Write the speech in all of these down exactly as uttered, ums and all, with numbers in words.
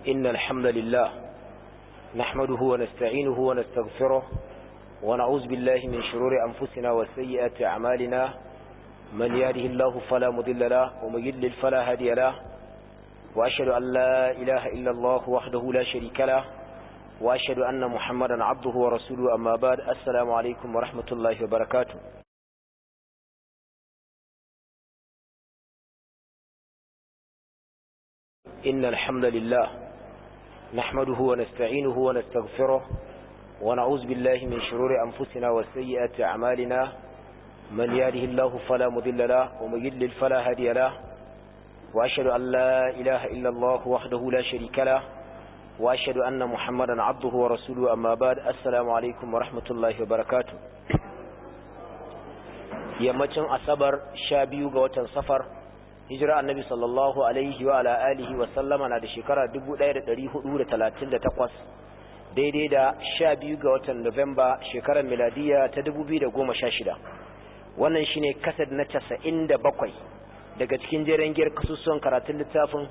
إن الحمد لله نحمده ونستعينه ونستغفره ونعوذ بالله من شرور أنفسنا وسيئات أعمالنا من يهده الله فلا مضل له ومن يضلل فلا هادي له وأشهد أن لا إله إلا الله وحده لا شريك له وأشهد أن محمدا عبده ورسوله أما بعد السلام عليكم ورحمة الله وبركاته. إن الحمد لله نحمده ونستعينه ونستغفره ونعوذ بالله من شرور أنفسنا وسيئات أعمالنا من يهده الله فلا مضل له ومن يضلل فلا هادي له وأشهد أن لا إله إلا الله وحده لا شريك له وأشهد أن محمدا عبده ورسوله أما بعد السلام عليكم ورحمة الله وبركاته. yammacin asabar sha biyu ga watan safar hijira annabi sallallahu alaihi wa ala alihi wa sallama na da shekara dubu ɗaya da ɗari hudu da talatin da takwas daidai da sha biyu ga watan Nuwamba shekarar miladiya ta dubu biyu da goma sha shida. Wannan shine kasad na casa'in da bakwai daga cikin jeren giyar kasusuwan karatun littafin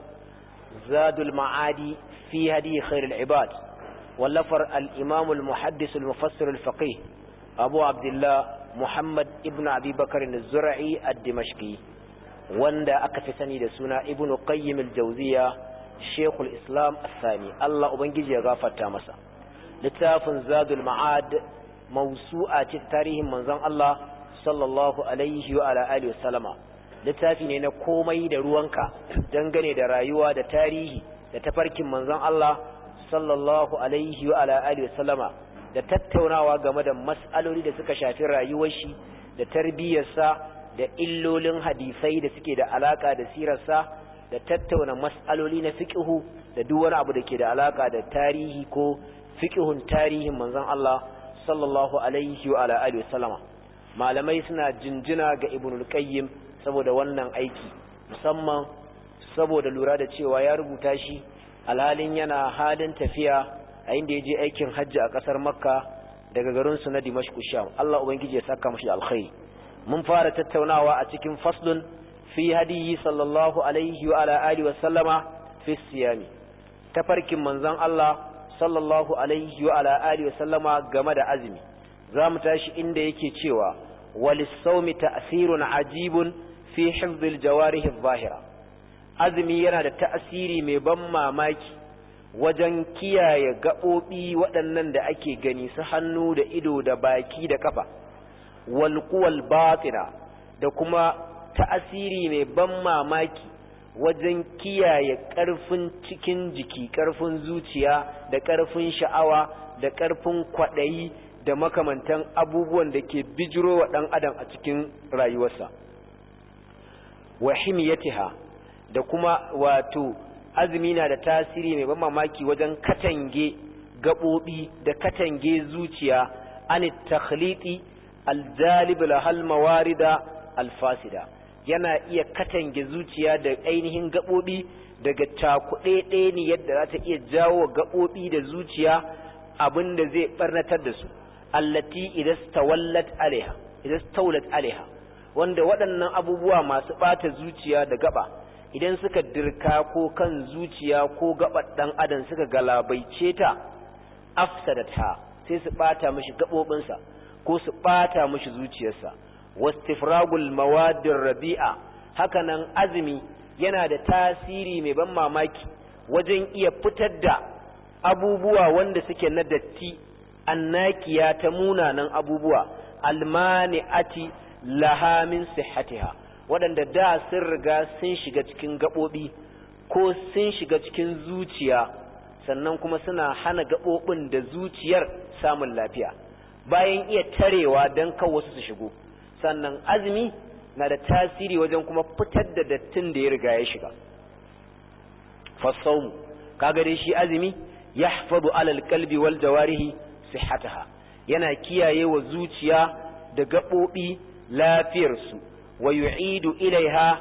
Zadul Ma'adi fi hadi khairul ibad wallafar al-imam al-muhaddis al-mufassir al-faqih Abu Abdullah Muhammad ibn Abi Bakr az-Zur'i ad-Dimashqi wanda aka fi sani da suna Ibn Qayyim al-Jawziyya Sheikhul Islam al-Thani Allah ubangiji ya gafarta masa. Littafin Zadul Ma'ad mawsu'a ce tarihin manzon Allah sallallahu alaihi wa ala alihi wasallama. Littafi ne na komai da ruwanka dangane da rayuwa da tarihi da tafarkin manzon Allah sallallahu alaihi wa ala alihi wasallama da tattaunawa game da mas'aloli da suka shafi rayuwar shi da tarbiyyarsa da illolin hadisai da suke da alaka da sirarsa da tattauna mas'aloli na fiqhu da duk wani abu da ke da alaka da tarihi ko fiqhun tarihin manzon Allah sallallahu alaihi wa ala alihi wasallama. Malamai suna jinjina ga Ibnul Qayyim saboda wannan aiki, musamman saboda lura da cewa ya rubuta shi alhalin yana halin tafiya a inda ya je aikin hajji a ƙasar Makka daga garinsu na Dimashq Sham. Allah ubangiji ya saka mashi alkhairi. Mun fara tattaunawa a cikin faslun fi hadiyi sallallahu alaihi wa ala alihi wa sallama fi siyami, tafarkin manzon Allah sallallahu alaihi wa ala alihi wa sallama game da azumi. Zamu tashi inda yake cewa walis-sawmi ta'sirun ajibun fi hifdhil jawarih adh-dhahira. Azumi yana da ta'asiri mai ban mamaki wajen kiyaye gaɓoɓi waɗannan da ake gani su hannu da ido da baki da kafa, wal quwal batina da kuma ta'asiri mai ban mamaki wajen kiyaye ƙarfin cikin jiki, ƙarfin zuciya da ƙarfin sha'awa da ƙarfin kwaɗayi da makamantan abubuwan da ke bijiro wa ɗan adam a cikin rayuwarsa. Wa himiyatiha da kuma wato azumi na da tasiri mai ban mamaki wajen katange gaɓoɓi da katange zuciya an takhliti aljalib lahal mawarida alfasida. Yana iya katange zuciya da ainihin gaɓoɓi daga cakuɗe ɗaya ne yadda za ta iya jawo gaɓoɓi da zuciya abin da zai ɓarnatar da su, allati idastawallat alaiha idastawlat alaiha, wanda waɗannan abubuwa masu ɓata zuciya da gaba idan suka dirka ko kan zuciya ko gabar dan adam suka galabaice ta afsadata sai su bata mishi gabobinsa ko su bata mishi zuciyarsa. Wastifragul mawadir rabi'a, hakanan azumi yana da tasiri mai ban mamaki wajen iya fitar da abubuwa wanda suke na datti annakiya ta munanan abubuwa almani'ati laha min sihhatiha, waɗanda da sun riga sun shiga cikin gaɓoɓi ko sun shiga cikin zuciya sannan kuma suna hana gaɓoɓin da zuciyar samun lafiya bayan iya tarewa don kan wasu su shigo. Sannan azumi na da tasiri wajen kuma fitar da dattin da ya riga ya shiga. Fasaumu kaga dai shi azumi yahfadu alal qalbi wal jawarihi sihhataha, yana kiyaye wa zuciya da gaɓoɓi lafiyarsu wa yu'idu ilaiha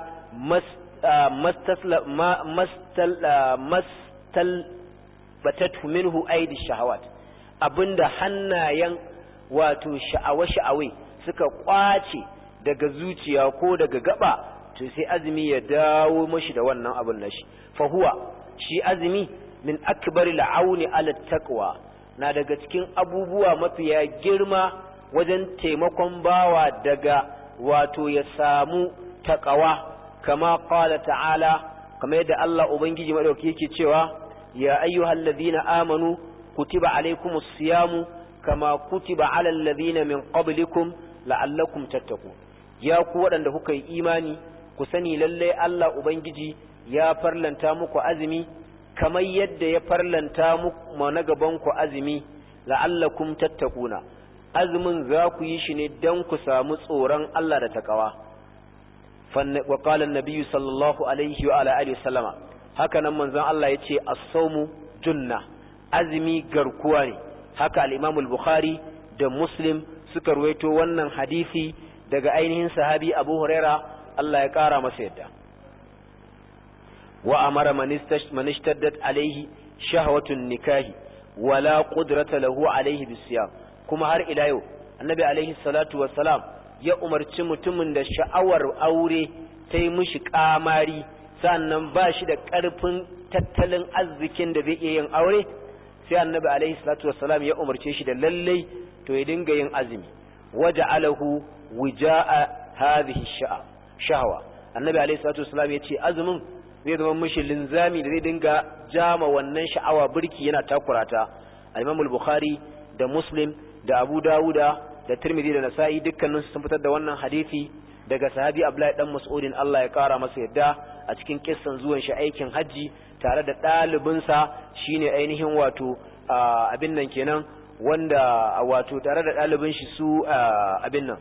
mastal batatu minhu aidi shahawat, abinda hannayen wato sha'awa-sha'awai suka kwace daga zuciya ko daga gaba to sai azumi ya dawo mashi da wannan abin nashi. fa huwa shi azumi min akbari la'auni ala taqwa na daga cikin abubuwa mafiya girma wajen taimakon bawa daga wato ya samu taqwa kama qala ta'ala kama yadda Allah ubangiji madauki yake cewa ya ayyuhalladhina amanu kutiba alaykumus siyamu kama kutiba alal ladhina min qablikum la'allakum tattaqun ya ku waɗanda kuka yi imani ku sani lalle Allah ubangiji ya farlanta muku azumi kamar yadda ya farlanta muku na gaban ku azumi la'allakum tattaquna azumin za ku yi shi ne dan ku samu tsoron Allah da takawa wa qala an-nabiy sallallahu alaihi wa ala alihi wasallama haka nan manzon Allah yace as-sawmu junna azumi garkuwa ne haka al-Imam al-Bukhari da Muslim suka ruwaito wannan hadisi daga ainihin sahabi Abu Huraira Allah ya kara masa yadda wa amara man ishtaddat alaihi shahwatun nikahi wala qudrata lahu alaihi bisiyam kuma har ila yau annabi alaihi salatu wassalam ya umarci mutumin da sha'awar aure ta yi mishi kamari sannan ba shi da ƙarfin tattalin arzikin da zai iya yin aure sai annabi alaihi salatu wassalam ya umarce shi da lallai to ya dinga yin azumi waja'alahu wija'a hadhihi shahwa annabi alaihi salatu wassalam ya ce azumin zai zama mishi linzami da zai dinga jama wannan sha'awa burki yana takurata al-Imam al-Bukhari da Muslim da Abu Dawuda da Tirmidhi da Nasa'i dukkanin sun fitar da wannan hadisi daga sahabi Abdullahi dan Mas'udin Allah ya kara masa yadda a cikin kissan zuwan shi aikin haji tare da ɗalibinsa shine ainihin wato abin nan kenan wanda wato tare da ɗalibin shi su abin nan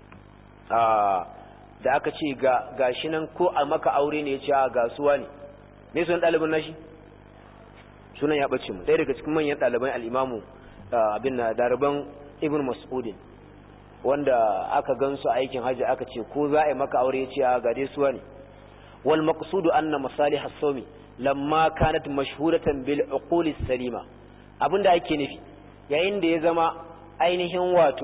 da aka ce ga gashi nan ko a maka aure ne ya ce ga suwa ne me sunan ɗalibin nashi sunan ya bace mu ɗaya daga cikin manyan ɗaliban al-Imamu abin na daraban Ibn Mas'udin wanda aka gansu aikin haji aka ce ko za a yi maka aure ya ce ga dai suwa ne wal maqsudu anna masalih as-sawmi lamma kanat mashhuratan bil uquli salima abinda ake nufi yayin da ya zama ainihin wato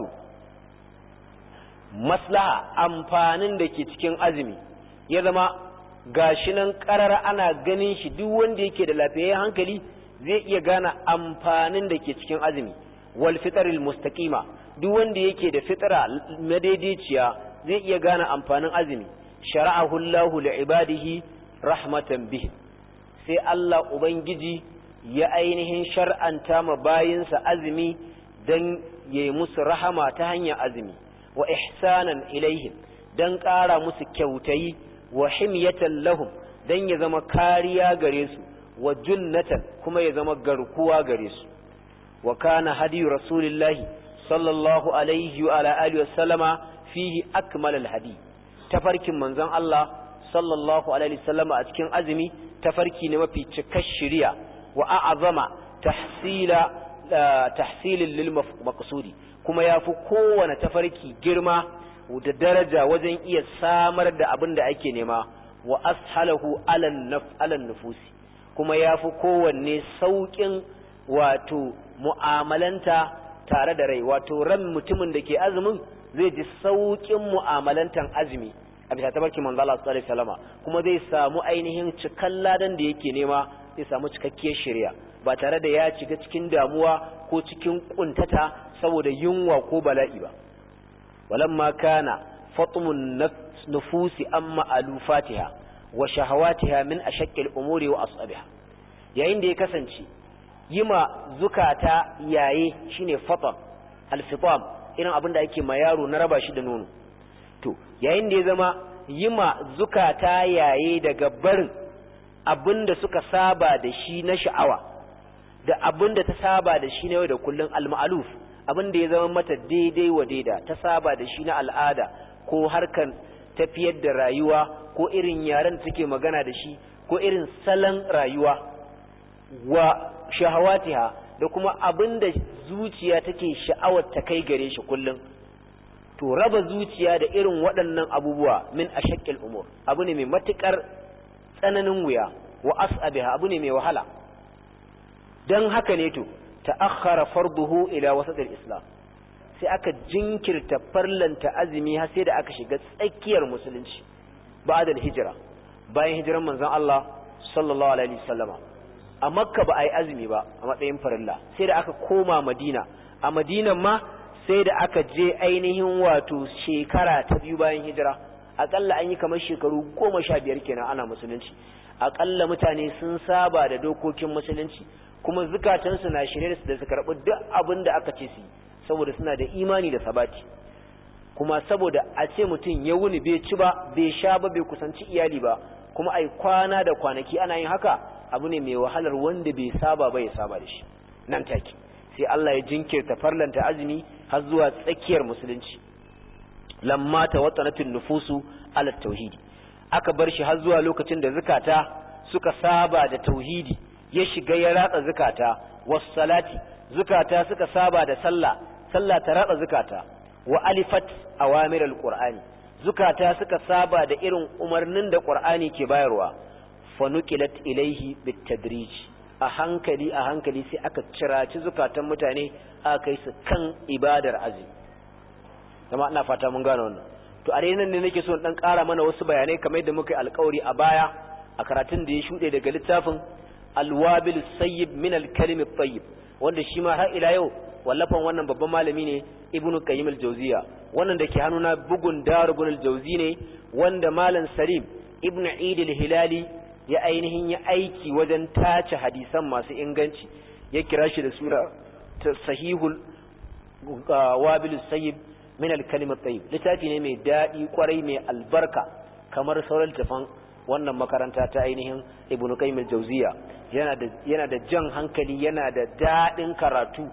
maslaha amfanin da ke cikin azumi ya zama gashi nan karara ana ganin shi duk wanda yake da lafiyayyen hankali zai iya gane amfanin da ke cikin azumi wal fitril mustaqima duk wanda yake da fitra madaidaiciya zai iya gane amfanin azumi shara'ahu Allahu li ibadihi rahmatan bihi sai Allah ubangiji ya ainihin shar'anta ma bayinsa azumi dan yayi musu rahama ta hanyar azumi wa ihsanan ilaihim dan ƙara musu kyautayi wa himyatan lahum dan ya zama kariya gare su wa junnatan kuma ya zama garkuwa gare su wa kana hadi rasulillahi sallallahu alaihi wa ala alihi wa sallama fihi akmal alhadi tafarkin manzon Allah sallallahu alaihi wa sallama a cikin azumi tafarki ne mafi cikar shari'a wa a'azama tahsila tahsilin lil maqsudi kuma yafi kowane tafarki girma da daraja wajen iya samar da abin da ake nema wa ashalahu alan nufusi kuma yafi kowanne saukin wato mu'amalanta tare da rai wato ran mutumin da ke azumin zai ji saukin mu'amalantan azumi a bisa tabarkin manzo Allah sallallahu alaihi wasallama kuma zai samu ainihin cikan ladan da yake nema zai samu cikakkiyar shari'a ba tare da ya shiga cikin damuwa ko cikin kuntata saboda yunwa ko bala'i ba walamma kana fatmun nufusi amma alufatiha wa shahawatiha min ashaqqil umuri wa as'abiha yayin da ya kasance yima zukata yaye shine fatam al-fitam irin abin da ake ma yaro na raba shi da nono to yayin da ya zama yima zukata yaye daga barin abinda suka saba da shi na sha'awa da abinda ta saba da shi na yau da kullun al-ma'luf abinda ya zama mata daidai wa daida ta saba da shi na al'ada ko harkan tafiyar da rayuwa ko irin yaren da take magana da shi ko irin salon rayuwa wa shahawatiha da kuma abinda zuciya take sha'awar ta kai gare shi kullun to raba zuciya da irin waɗannan abubuwa min ashaqqil umur abu ne mai matukar tsananin wuya wa as'abiha abu ne mai wahala dan haka ne to ta'akhkhara farduhu ila wasatil islam sai aka jinkirta farlanta azumi har sai da aka shiga tsakiyar musulunci ba'da hijira bayan hijiran manzon Allah sallallahu alaihi wasallama a Makka ba a yi azumi ba a matsayin farilla sai da aka koma Madina a Madina ma sai da aka je ainihin wato shekara ta biyu bayan hijira akalla an yi kamar shekaru goma sha biyar kenan ana musulunci akalla mutane sun saba da dokokin musulunci kuma zukatansu na shirye da su karɓi duk abin da aka ce su saboda suna da imani da sabati kuma saboda a ce mutum ya wuni bai ci ba bai sha ba bai kusanci iyali ba kuma ai kwana da kwanaki ana yin haka abu ne mai wahalar wanda bai saba ba ya saba da shi nan take sai Allah ya jinkirta farlanta azumi har zuwa tsakiyar musulunci lamma tawattanatin nufusu ala tauhidi aka bar shi har zuwa lokacin da zakata suka saba da tauhidi ya shiga ya ratsa zakata was salati zakata suka saba da sallah sallah ta ratsa zakata wa alifat awamiral qur'ani zakata suka saba da irin umarnin da qur'ani ke bayarwa fa nuqilat ilayhi bitadrij a hankali a hankali sai aka ciraci zakatan mutane aka kai su kan ibadar azumi kuma ina fata mun gane wannan to a nan ne nake so dan ƙara mana wasu bayanai kamar yadda muka yi alƙawari a baya a karatun da ya shuɗe daga littafin alwabil sayyib min alkalim at-tayyib wanda shi ma har ila yau wallafan wannan babban malami ne ibnu qayyim al-jawziya wannan dake hannuna bugun darubun al-jawzi ne wanda malam salim ibnu eid al-hilali ya ainihin ya aiki wajen tace hadisan masu inganci ya kira shi da sura sahihul wabil sayyib min al-kalim at-tayyib littafi ne mai dadi kwarai mai albarka kamar sauran tafan wannan makaranta ta ainihin ibnu qayyim al-jawziya yana da yana da jan hankali yana da dadin karatu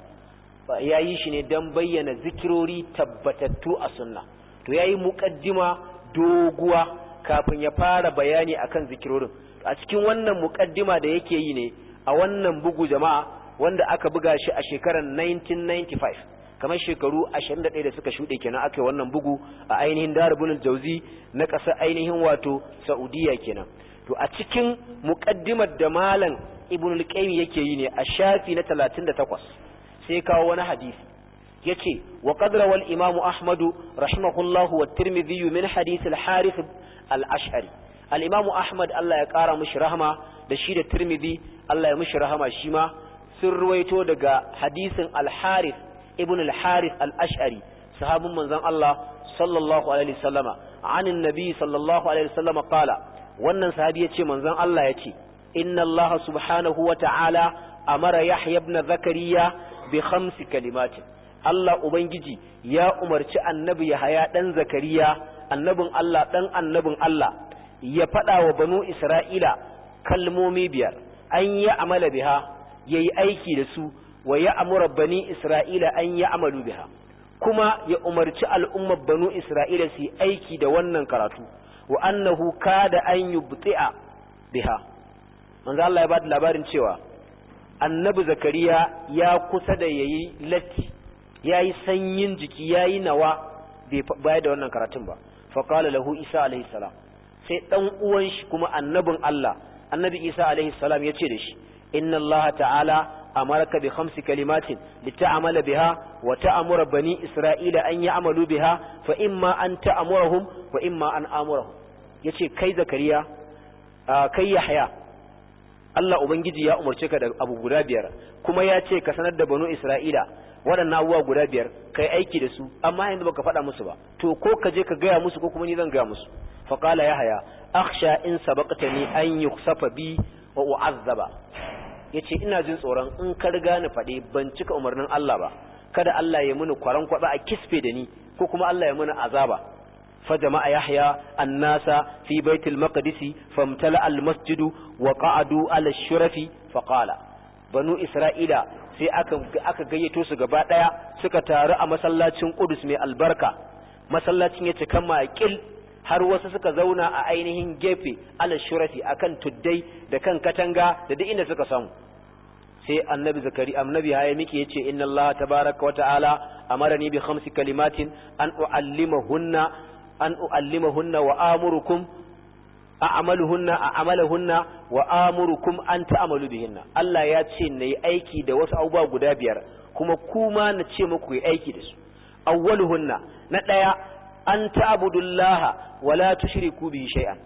yayi shi ne dan bayyana zikirori tabbatattu a sunna to yayi muqaddima doguwa kafin ya fara bayani akan zikirorin a cikin wannan muqaddima da yake yi ne a wannan bugu jama'a wanda aka buga shi a shekarar nineteen ninety-five kamar shekaru ashirin da ɗaya da suka shuɗe kenan aka yi wannan bugu a ainihin Darul Jawzi na ƙasar ainihin wato Saudiya kenan to a cikin muqaddimar da malam Ibn al-Qayyim yake yi ne a shafi na talatin da takwas sai kawo wani hadisi yace wa qad rawal Imam Ahmad rahimahullahu wa Tirmidhi min hadith al-Harith al-Ash'ari al-Imam Ahmad Allah ya kara mishi rahama da shi da Tirmidhi Allah ya mishi rahama shi ma sun ruwaito daga hadisin al-Harith ibn al-Harith al-Ash'ari sahabin manzon Allah sallallahu alaihi wasallama anin nabi sallallahu alaihi wasallama qala wannan sahabi yace manzon Allah yace inna Allah subhanahu wa ta'ala amara Yahya ibn Zakariya bi khamsi kalimatin Allah ubangiji ya umarci annabi Yahya dan Zakariya annabin Allah dan annabin Allah ya fada wa banu Isra'ila kalmomi biyar an ya amala biha yayi aiki da su wa ya amura bani Isra'ila an ya amalu biha kuma ya umarci al'ummar banu Isra'ila su aiki da wannan karatu wa annahu kada an yubti'a biha manzo Allah ya bada labarin cewa annabi Zakariya ya kusa da yayi latti yayi sanyin jiki yayi nawa bai bayar da wannan karatun ba fa qala lahu Isa alaihi salam sai dan uwan shi kuma annabin Allah annabi Isa alaihi salam yace da shi inna Allah ta'ala amaraka bi khamsi kalimatin lita'amala biha wa ta'muru bani isra'ila an ya'malu biha fa imma an ta'murahum wa imma an amurahum yace kai Zakariya kai Yahya Allah ubangiji ya umarce ka da abu guda biyar kuma ya ce ka sanar da banu Isra'ila waɗannan abubuwa guda biyar kai aiki da su amma yanzu baka faɗa musu ba to ko ka je ka gaya musu ko kuma ni zan gaya musu fa qala Yahya akhsha in sabaqtani an yukhsafa bi wa u'azzaba yace ina jin tsoron in ka riga ni faɗe ban cika umarnin Allah ba kada Allah ya muni kwaran kwaba a kisfe da ni ko kuma Allah ya muni azaba fa jama'a Yahya annasa fi baitul maqdis famtala al masjid wa qa'adu ala shurafi fa qala banu isra'ila sai aka aka gayyato su gaba daya suka taru a masallacin Qudus mai albarka masallacin ya cika makil har wasu suka zauna a ainihin gefe ala shurafi akan tuddai da kan katanga da duk inda suka samu sai annabi zakari annabi ya miki yace inna Allah tabaaraka wa ta'ala amarani bi khamsi kalimatin an uallimahunna an uallimahunna wa amurukum a'maluhunna a'maluhunna wa amurukum an ta'malu bihinna Allah ya ce nayi aiki da wasu abubuwa guda biyar kuma kuma na ce muku yi aiki da su awwaluhunna na daya an ta'budullaha wa la tushriku bihi shay'an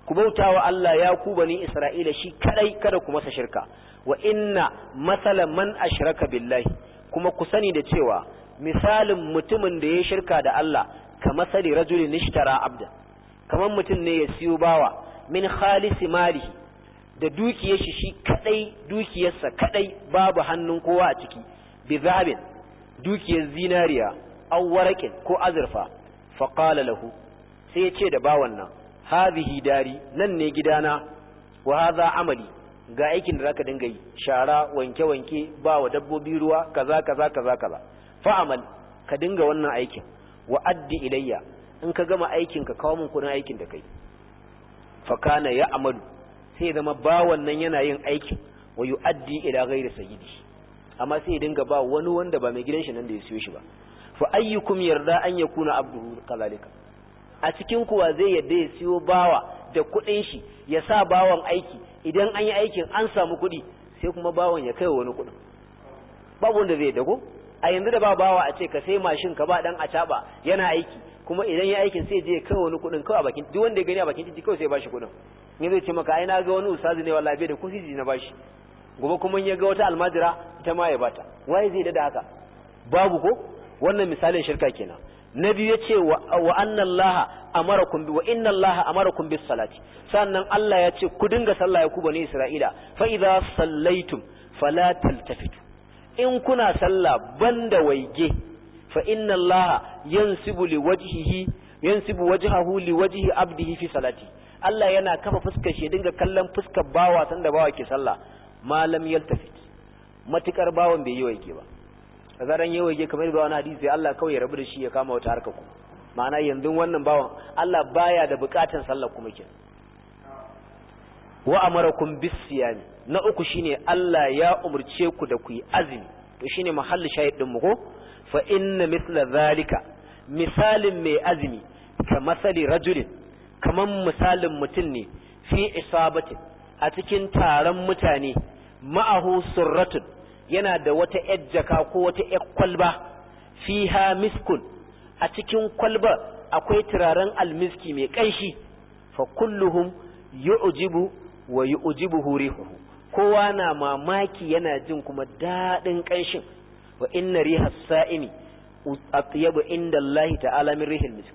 ku bautawa Allah ya ku bani Isra'ila shi kadai kada ku masa shirka wa inna masala man ashraka billahi kuma ku sani da cewa misalin mutumin da ya shirka da Allah ka masali rajulin ishtara abda kaman mutum ne ya siyo bawa min khalisi malihi da dukiyar shi shi kadai dukiyarsa kadai babu hannun kowa a ciki bi zahabin dukiyar zinariya aw waraqin ko azurfa fa qala lahu sai ya ce da bawan nan hadhihi dari nan ne gidana wa hadha amali ga aikin da zaka dinga yi shara wanke wanke ba wa dabbobi ruwa kaza kaza kaza kaza fa amal ka dinga wannan aikin wa addi ilayya in ka gama aikin ka kawo min kudin aikin da kai fa kana ya amalu sai zama bawan nan yana yin aikin wa yuaddi ila ghairi sayyidi amma sai dinga ba wani wanda ba mai gidan shi nan da ya siyo shi ba fa ayyukum yarda an yakuna abduhu kazalika a cikin kuwa zai yadda ya siyo bawa da kudin shi ya sa bawan aiki idan an yi aikin an samu kudi sai kuma bawan ya kai wani kudin babu wanda zai dago a yanzu da ba bawa a ce ka sai mashin ka ba dan acaba yana aiki kuma idan ya aikin sai je kai wani kudin kawai a bakin duk wanda ya gani a bakin titi kawai sai ba shi kudin ne zai ce maka ai na ga wani ustazi ne wallahi bai da kusiji na bashi gobe kuma ya ga wata almajira ita ma ya bata waye zai da haka babu ko wannan misalin shirka kenan nabi yace wa wa anna allaha amarakum bi wa inna allaha amarakum bis salati sannan Allah ya ce ku dinga sallah ya ku bani isra'ila fa idza sallaitum fala taltafitu in kuna sallah banda waige fa inna allaha yansibu liwajhihi yansibu wajhahu liwajhi abdihi fi salati Allah yana kafa fuskar shi dinga kallon fuskar bawa sanda bawa ke sallah malam yaltafit matukar bawan bai yi waige ba kazaran yi waige kamar da wani hadisi Allah kawai ya rabu da shi ya kama wata harka ku ma'ana yanzu wannan bawan Allah baya da bukatun sallah kuma kin wa amarakum bis siyami na uku shine Allah ya umurce ku da ku yi azumi to shine mahalli shahid din mu ko fa inna mithla zalika misalin mai azumi ka masali rajulin kaman misalin mutum ne fi isabatin a cikin taron mutane ma'ahu surratun yana da wata ejjaka ko wata kwalba fiha miskun a cikin kwalba akwai turaren almiski mai kanshi fa kulluhum yu'jibu wa yu'jibuhu rihuhu kowa na mamaki yana jin kuma dadin kanshin wa inna rihas sa'imi atyabu inda Allah ta'ala min rihil misk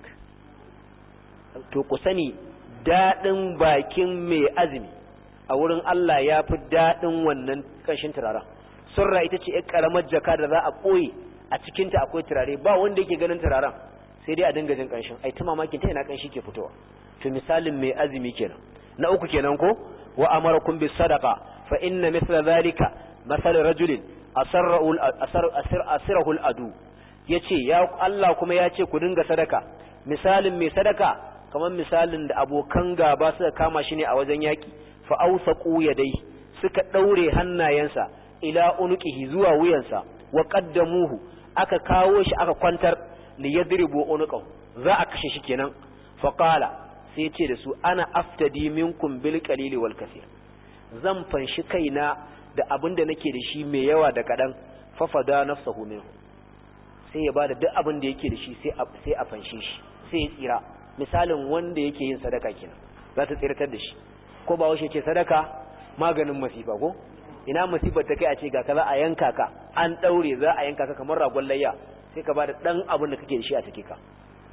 to ku sani dadin bakin mai azumi a wurin Allah ya fi dadin wannan kanshin turaren surra ita ce ƴar karamar jaka da za a koyi a cikin ta akwai turare ba wanda yake ganin turaren sai dai a dinga jin kanshin ai ta mamakin ta ina kanshi ke fitowa to misalin mai azumi kenan na uku kenan ko wa amarakum bis sadaqa fa inna mithla dhalika mathal rajulin asarrahu asirahu al adu yace ya Allah kuma yace ku dinga sadaka misalin mai sadaka kamar misalin da abokan gaba suka kama shi ne a wajen yaki fa awsaqu yadai suka daure hannayensa ila unuqihi zuwa wuyansa wa qaddamuhu aka kawo shi aka kwantar li yadribu unuqahu za a kashe shi kenan fa qala sai ce da su ana aftadi minkum bil qalili wal kaseer zan fanshi kaina da abinda nake da shi mai yawa da kadan fa fada nafsuhu minhu sai ya bada duk abin da yake da shi sai a sai a fanshe shi sai ya tsira misalin wanda yake yin sadaka kenan za ta tsiratar da shi ko ba washe ce sadaka maganin masifa ko ina masifar ta kai a ce ga kaza a yanka ka an daure za a yanka ka kamar ragon layya sai ka bada dan abin da kake da shi a take ka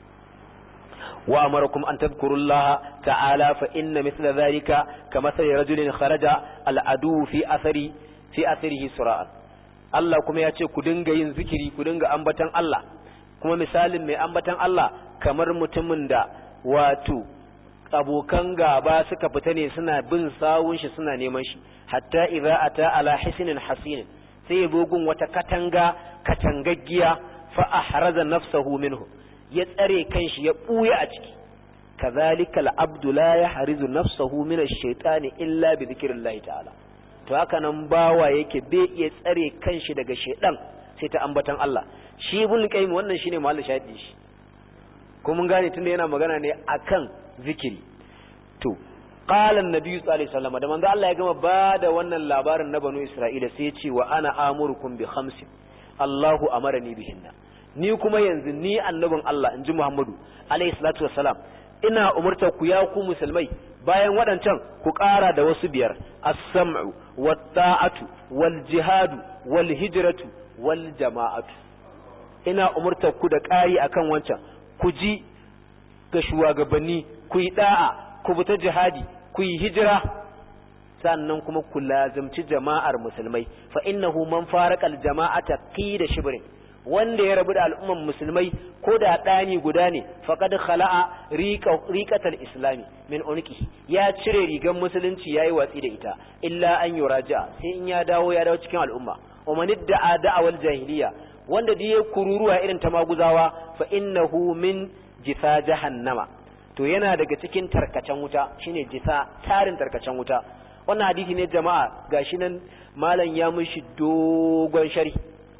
wa amarakum an tadhkurullaha ta'ala fa inna mithla dhalika kamathali rajulin kharaja al'adu fi athari fi atharihi sura'an Allah kuma ya ce ku dinga yin zikiri ku dinga ambatan Allah kuma misalin mai ambatan Allah kamar mutumin da wato abokan gaba suka fita ne suna bin sawun shi suna neman shi hatta idza ata ala hisnin hasin sai ya bugun wata katanga katangaggiya fa ahraza nafsahu minhu ya tsare kanshi ya buya a ciki kazalika al-abdu la yahrizu nafsahu min ash-shaytani illa bi dhikrillah ta'ala to haka nan bawa yake bai iya tsare kanshi daga shaydan sai ta ambatan Allah shi ibn qayyim wannan shine mahallin shahidi shi ko mun gane tunda yana magana ne akan zikiri to qala an-nabi sallallahu alaihi wasallam da manzo Allah ya gama bada wannan labarin na banu Isra'ila sai ya ce wa ana amurukum bi khamsin Allahu amarani bihinna ni kuma yanzu ni annabin Allah inji Muhammadu alaihi salatu wassalam ina umurtar ku ya ku musulmai bayan waɗancan ku ƙara da wasu biyar as-sam'u wat-ta'atu wal-jihadu wal-hijratu wal-jama'atu ina umurtar ku da ƙari akan wancan ku ji ga shugabanni ku yi da'a ku bi ta jihadi ku yi hijira sannan kuma ku lazimci jama'ar musulmai fa innahu man farqa al-jama'ata qida shibrin wanda ya rabu da al'umman musulmai ko da ɗani guda ne faqad khala'a riqatal islami min unqi ya cire rigan musulunci yayi watsi da ita illa an yuraja sai in ya dawo ya dawo cikin al'umma wa man da'a da'awal jahiliya wanda da ya kururuwa irin ta maguzawa fa innahu min jisa jahannama to yana daga cikin tarkacen wuta shine jisa tarin tarkacen wuta wannan hadisi ne jama'a gashi nan malam ya mishi dogon sharhi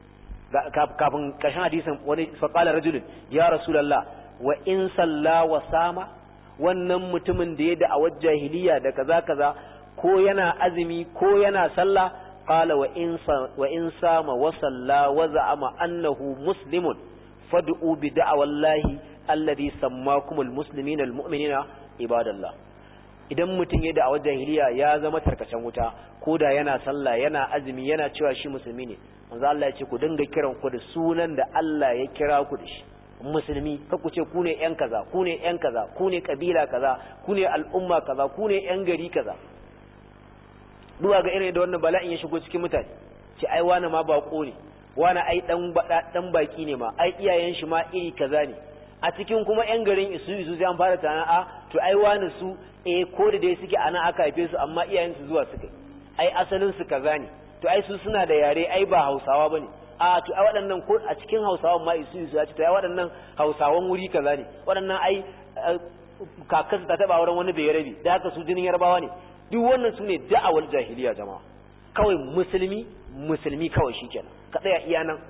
kafin kashin hadisin wani faqala rajulun ya rasulullah wa in salla wa sama wannan mutumin da ya da'awar jahiliya da kaza kaza ko yana azumi ko yana sallah qala wa in wa in sama wa salla wa za'ama annahu muslimun fad'u bi da'wallahi alladhi sammakumul muslimina almu'minina ibadallah idan mutum ya da'awar jahiliya ya zama tarkacen wuta koda yana sallah yana azumi yana cewa shi musulmi ne manzo Allah ya ce ku dinga kiran ku da sunan da Allah ya kira ku da shi musulmi ka ku ce ku ne yan kaza ku ne yan kaza ku ne kabila kaza ku ne al'umma kaza ku ne yan gari kaza duwa ga irin da wannan bala'in ya shigo cikin mutane ce ai wani ma bako ne wani ai dan dan baki ne ma ai iyayen shi ma iri kaza ne a cikin kuma yan garin isu isu sai an fara tana a to ai wani su eh ko da dai suke ana aka haife su amma iyayen su zuwa suka ai asalin su kaza ne to ai su suna da yare ai ba Hausawa bane a to ai waɗannan ko a cikin Hausawan ma isu isu ya ce to ai waɗannan Hausawan wuri kaza ne waɗannan ai kakansu ta taba wurin wani bai rabi da haka su jinin Yarbawa ne duk wannan su ne da'awar jahiliya jama'a kawai musulmi musulmi kawai shikenan ka tsaya iya nan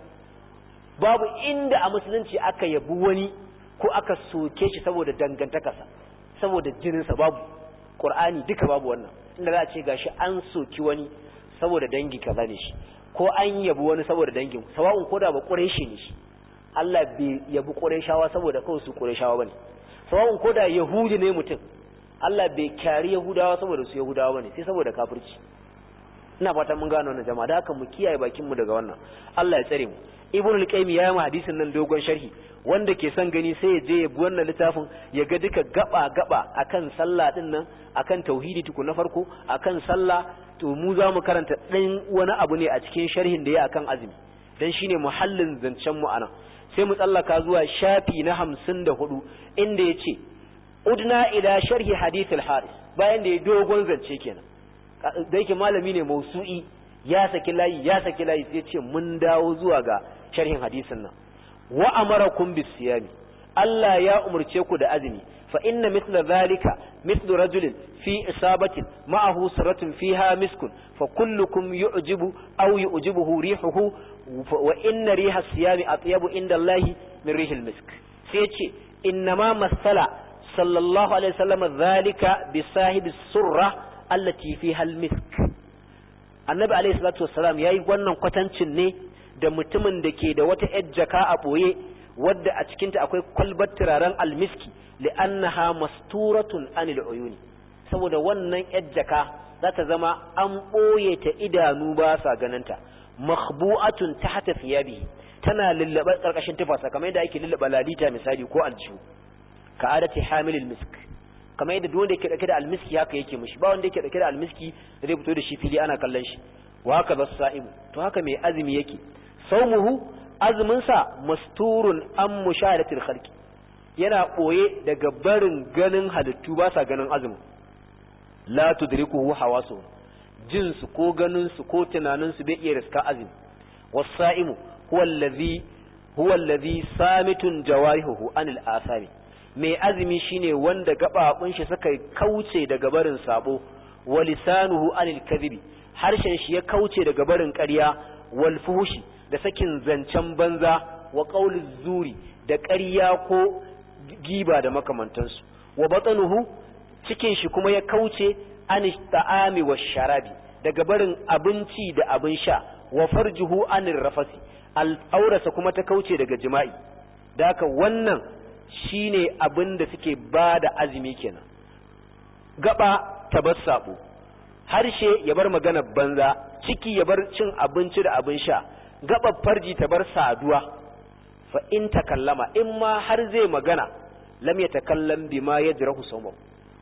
babu inda a musulunci aka yabi wani ko aka soke shi saboda dangantakarsa saboda jininsa babu Qur'ani duka babu wannan inda za a ce gashi an soki wani saboda dangi kaza ne shi ko an yabi wani saboda dangin sawa'un koda ba Quraishi ne shi Allah bai yabi Qurayshawa saboda kawai su Qurayshawa bane sawa'un koda Yahudi ne mutum Allah bai kyari Yahudawa saboda su Yahudawa bane sai saboda kafirci ina fatan mun gano wannan jama'a da haka mu kiyaye bakin mu daga wannan Allah ya tsare mu Ibn al-Qayyim ya yi hadisin nan dogon sharhi wanda ke son gani sai ya je ya bi wannan littafin ya ga duka gaba gaba akan sallah din nan akan tauhidi tuku na farko akan sallah to mu za mu karanta dan wani abu ne a cikin sharhin da ya akan azumi dan shine muhallin zancen mu anan sai mu tsallaka zuwa shafi na hamsin da hudu inda yace udna ila sharhi hadith al-haris bayan da ya dogon zance kenan da yake malami ne mausu'i ya saki layi ya saki layi sai ce mun dawo zuwa ga sharhin hadisin nan wa amarakum bis-siyami Allah ya umurce ku da azumi fa inna mithla dhalika mithlu rajulin fi isabatin ma'ahu saratun fiha miskun fa kullukum yu'jibu aw yu'jibuhu rihuhu wa inna riha as-siyami atyabu inda Allah min rihil misk sai ce innama masala sallallahu alaihi wasallam dhalika bi sahibi surra allati fiha al-misk annabi alaihi salatu wassalam yayi wannan kwatancin ne da mutumin da ke da wata ejjaka a boye wadda a cikinta akwai kwalbar turaren almiski li'annaha masturatun anil uyuni saboda wannan ejjaka za ta zama an boye ta idanu ba sa ganinta makhbu'atun tahta thiyabihi tana lullaba karkashin tufasa kamar yadda ake lullaba ladita misali ko aljihu ka adati hamilil misk kamar yadda duk wanda yake dauke da almiski haka yake mishi ba wanda yake dauke da almiski zai fito da shi fili ana kallon shi wa haka bas sa'imu to haka mai azumi yake saumuhu azumin sa masturun an mushahadatil khalqi yana boye daga barin ganin halittu ba sa ganin azumin la tudrikuhu hawasu jin su ko ganin su ko tunanin su bai iya riska azumi was sa'imu huwa allazi huwa allazi samitun jawarihuhu anil asami mai azumi shine wanda gababun shi suka kauce daga barin sabo wa lisanuhu anil kadhibi harshen shi ya kauce daga barin ƙarya wal fuhushi da sakin zancen banza wa qauluz zuri da ƙarya ko giba da makamantansu wa batanuhu cikin shi kuma ya kauce anish ta'ami wash sharabi daga barin abinci da abin sha wa farjuhu anir rafasi al aurasa kuma ta kauce daga jima'i da haka wannan shine abin da suke bada azumi kenan. Gaba ta bar sabo, harshe ya bar magana banza, ciki ya bar cin abinci da abin sha, gabar farji ta bar saduwa. Fa in takallama, in ma har zai magana, lam yatakallam bima yadrahu sawmahu,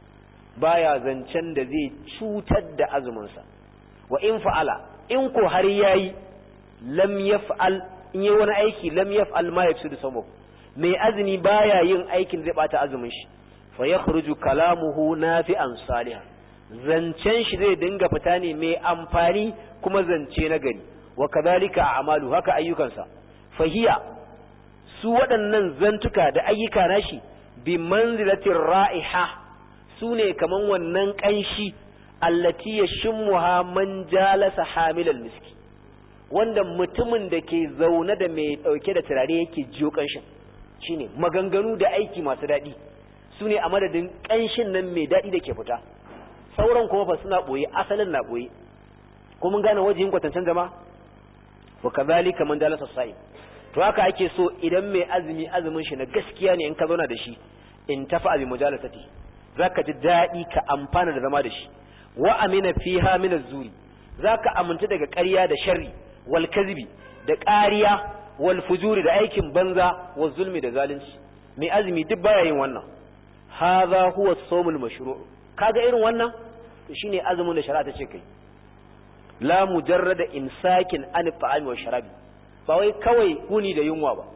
baya zancen da zai cutar da azumin sa. Wa in fa'ala, in ko har yayi, lam yaf'al, in yi wani aiki lam yaf'al ma yafsidu sawmahu, mai azumi baya yin aikin zai bata azumin shi. Fa yakhruju kalamuhu nafi'an salihan, zancen shi zai dinga fita ne mai amfani kuma zance na gari. Wa kadhalika a'malu, haka ayyukansa. Fahiya, su waɗannan zantuka da ayyuka nashi bi manzilatir ra'iha, su ne kaman wannan ƙanshi allati yashmuha man jalasa hamilal miski, wanda mutumin da ke zaune da mai dauke da turare yake jiyo ƙanshin. Shine maganganu da aiki masu daɗi, su ne a madadin ƙanshin nan mai daɗi da ke fita. Sauran kuma fa suna ɓoye, asalin na ɓoye. Ko mun gane wajen kwatancen jama'a? Wa kazalika man jalasa sa'im, to haka ake so idan mai azumi azumin shi na gaskiya ne, in ka zauna da shi in tafa bi mujalasati, zaka ji daɗi ka amfana da zama da shi. Wa amina fiha min az-zuri, zaka aminta daga ƙarya da sharri, wal kadhibi da ƙariya, wal fujuri da aikin banza, wa zulmi da zalunci. Mai azumi duk baya yin wannan. Hadha huwa as-sawmul mashru', kaga irin wannan to shine azumin da shari'a ta ce kai. La mujarrada imsakin an ta'ami wa sharabi, ba wai kawai huni da yunwa ba,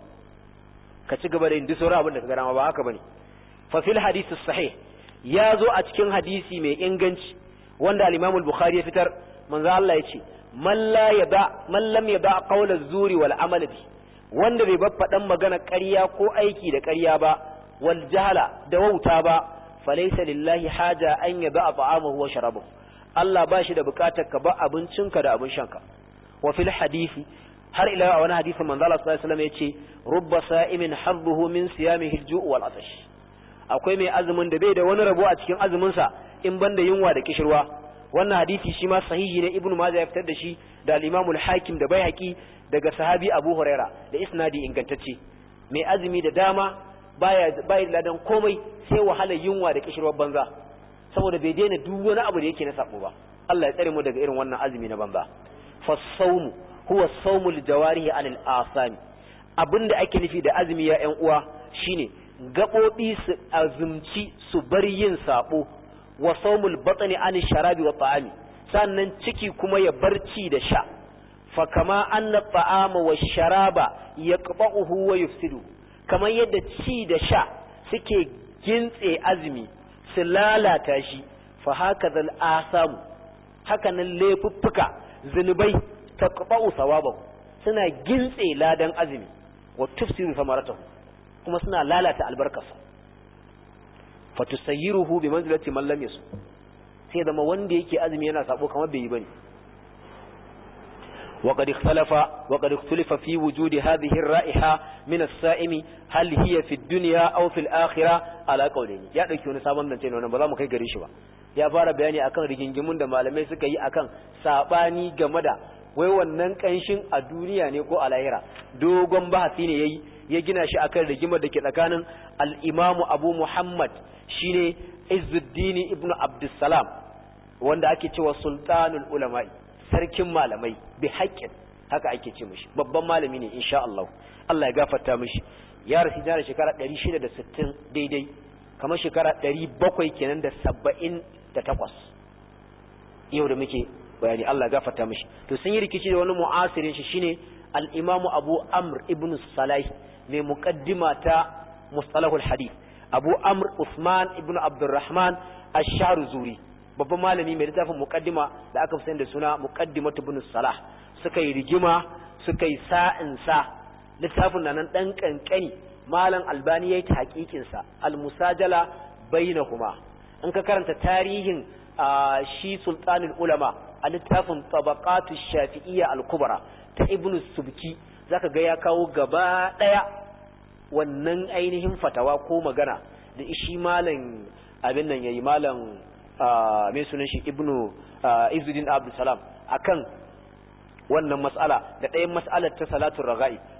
ka ci gaba da yin duk sauran abin da ka gama ba haka bane. Fa fil hadith sahih, ya zo a cikin hadisi mai inganci wanda al-Imam al-Bukhari ya fitar, manzo Allah ya ce man la yada man lam yada qawl az-zuri wal amal bi, wanda bai bar fadan magana ƙarya ko aiki da ƙarya ba, wal jahala da wauta ba, falaysa lillahi haja an yada ta'amahu wa sharabahu, Allah ba shi da bukatar ka ba abincinka da abin shanka. Wa fil hadisi, har ila a wani hadisi manzo Allah sallallahu alaihi wasallam yace rubba sa'imin hadduhu min siyamihi al-ju' wal atash, akwai mai azumin da bai da wani rabo a cikin azumin sa in banda yunwa da kishirwa. Wannan hadisi shi ma sahihi ne, Ibn Majah ya fitar da shi da al-Imam al-Hakim da Baihaqi daga sahabi Abu Huraira da isnadi ingantacce. Mai azumi da dama baya bai ladan komai sai wahalar yunwa da kishirwar banza, saboda bai daina duk wani abu da yake na sabo ba. Allah ya tsare mu daga irin wannan azumi na banza. Fasawmu huwa sawmul jawarihi anil asami, abinda ake nufi da azumi ya ƴan uwa shine gabobi su azumci su bar yin sabo, wa sawmul batni anil sharabi wa ta'ami, sannan ciki kuma ya barci da sha. Fa kama anna ta'ama wa sharaba yaqba'uhu wa yufsidu, kamar yadda ci da sha suke gintse azumi su lalata shi, fa hakaza al-asamu, haka nan laifuffuka zunubai taqba'u sawabahu, suna gintse ladan azumi, wa tufsiru samaratahu, kuma suna lalata albarkarsa. Fa tusayyiruhu bi manzilati man lam yasu, sai zama wanda yake azumi yana sabo kamar bai yi bane. وقد اختلف وقد اختلف في وجود هذه الرائحة من الصائم هل هي في الدنيا أو في الآخرة على قولين. ya dauki wani sabon dance ne wannan ba za mu kai gare shi ba. Ya fara bayani akan rigingimun da malamai suka yi akan sabani game da wai wannan kanshin a duniya ne ko a lahira. Dogon bahasi ne yayi, ya gina shi akan rigimar da ke tsakanin al-Imam Abu Muhammad shine Izzuddin ibn Abdussalam, wanda ake cewa sultanul ulama'i, sarkin malamai bi haƙƙin, haka ake ce mishi, babban malami ne insha Allah. Allah ya gafarta mishi. Ya rasu da shekara ɗari shida da sittin daidai, kamar shekara ɗari bakwai kenan da saba'in da takwas yau da muke bayani. Allah ya gafarta mishi. To sun yi rikici da wani mu'asirin shi shine al-Imam Abu Amr ibn Salah, mai muqaddima ta Mustalahul Hadith. Abu Amr Uthman ibn Abdurrahman Ash-Sharzuri, babban malami mai littafin muqaddima da aka fi da suna Muqaddimatu ibn Salah. Suka yi rigima, suka yi sa'in sa, littafin nan dan kankani malam Albani yayi tahqiqin sa, al-musajala bainahuma. In ka karanta tarihin shi sultanul ulama a littafin tabaqatu shafi'iyya al-kubra ta Ibn Subki, zaka ga ya kawo gaba daya wannan ainihin fatawa ko magana da shi malam abin nan yayi, malam mai sunan shi Ibnu Izzuddin Abdul Salam, akan wannan mas'ala da ɗayan mas'alar ta salatul raga'i.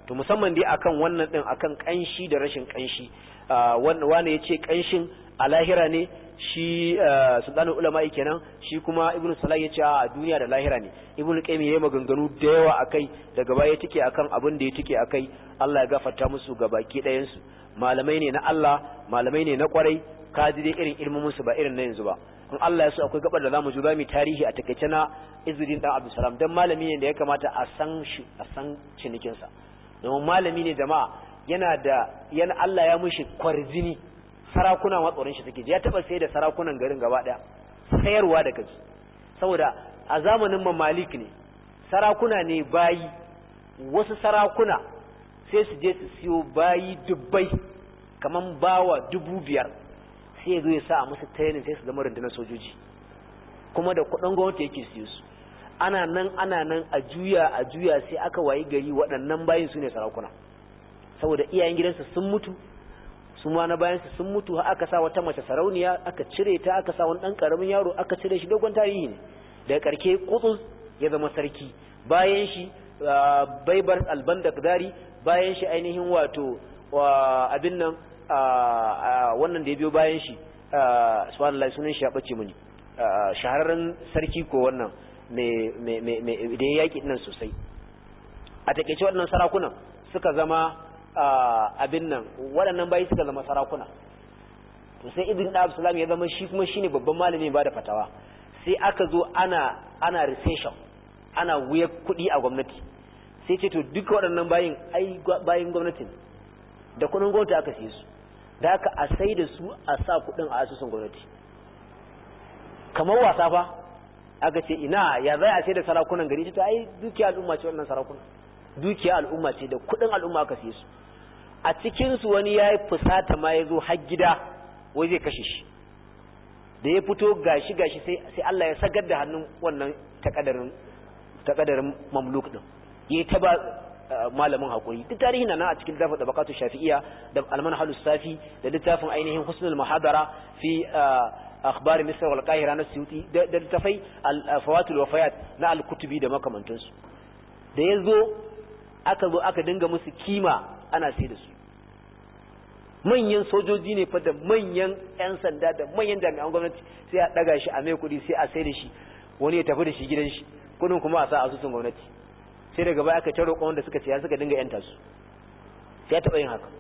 to musamman dai akan wannan din akan kanshi da rashin kanshi wanda yace kanshin a lahira ne shi sultanul ulama kenan shi kuma ibnu salah yace a duniya da lahira ne ibnu qayyim yayi maganganu da yawa akai daga baya tike akan abin da ya tike akai Allah ya gafarta musu gabaki ɗayan su malamai ne na Allah malamai ne na kwarai kaji dai irin ilmin su ba irin na yanzu ba in Allah ya so akwai gabar da zamu ji zamu tarihi a takeice na Izzuddin dan Abdul Salam dan malami ne da ya kamata a san shi a san cinikin sa don malami ne jama'a yana da yana Allah ya mushi kwarjini sarakuna matsorin shi suke ya taba sai da sarakunan garin gaba daya sayarwa da kaji saboda a zamanin Mamalik ne sarakuna ne bayi wasu sarakuna sai su je su siyo bayi dubbai kaman bawa dubu biyar sai ya zo ya sa a musu training sai su zama rundunar sojoji kuma da kudin gwamnati yake siyo su ana nan ana nan a juya a juya sai aka wayi gari waɗannan bayin su ne sarakuna saboda iyayen gidansu sun mutu su ma na bayansu sun mutu har aka sa wata mace sarauniya aka cire ta aka sa wani dan karamin yaro aka cire shi dogon tarihi ne daga karke Qutus ya zama sarki bayan shi Baibar al-Bandakdari bayan shi ainihin wato abin nan wannan da ya biyo bayan shi subhanallahi sunan shi ya bace mini shahararren sarki ko wannan me me me da yaki dinnan sosai a takeice waɗannan sarakunan suka zama abin nan waɗannan bayi suka zama sarakuna to sai ibn Abdulsalam ya zama shi kuma shine babban malami ba da fatawa sai aka zo ana ana recession ana wuya kuɗi a gwamnati sai ce to duka waɗannan bayin ai bayin gwamnati da kuɗin gwamnati aka siye su da aka a sai da su a sa kuɗin a asusun gwamnati kamar wasa fa aka ce ina ya zai a sai da sarakunan gari ta ai dukiya al'umma ce wannan sarakuna dukiya al'umma ce da kuɗin al'umma aka siye su a cikinsu wani ya yi fusata ma ya zo har gida wai zai kashe shi da ya fito gashi gashi sai Allah ya sagar da hannun wannan takadarin takadarin mamluk din yayi ta ba malamin hakuri duk tarihi na a cikin littafin tabaqatu shafi'iyya da al-manhal safi da littafin ainihin husnul muhadara fi akhbar misr wal qahira na suyuti da littafai al-fawatul wafayat na al-kutubi da makamantansu da yazo aka zo aka dinga musu kima ana sai da su manyan sojoji ne fa da manyan yan sanda da manyan jami'an gwamnati sai a daga shi a mai kudi sai a sai da shi wani ya tafi da shi gidan shi kudin kuma a sa asusun gwamnati sai daga baya aka taro wanda suka ce ya suka dinga yanta su sai ya taba yin haka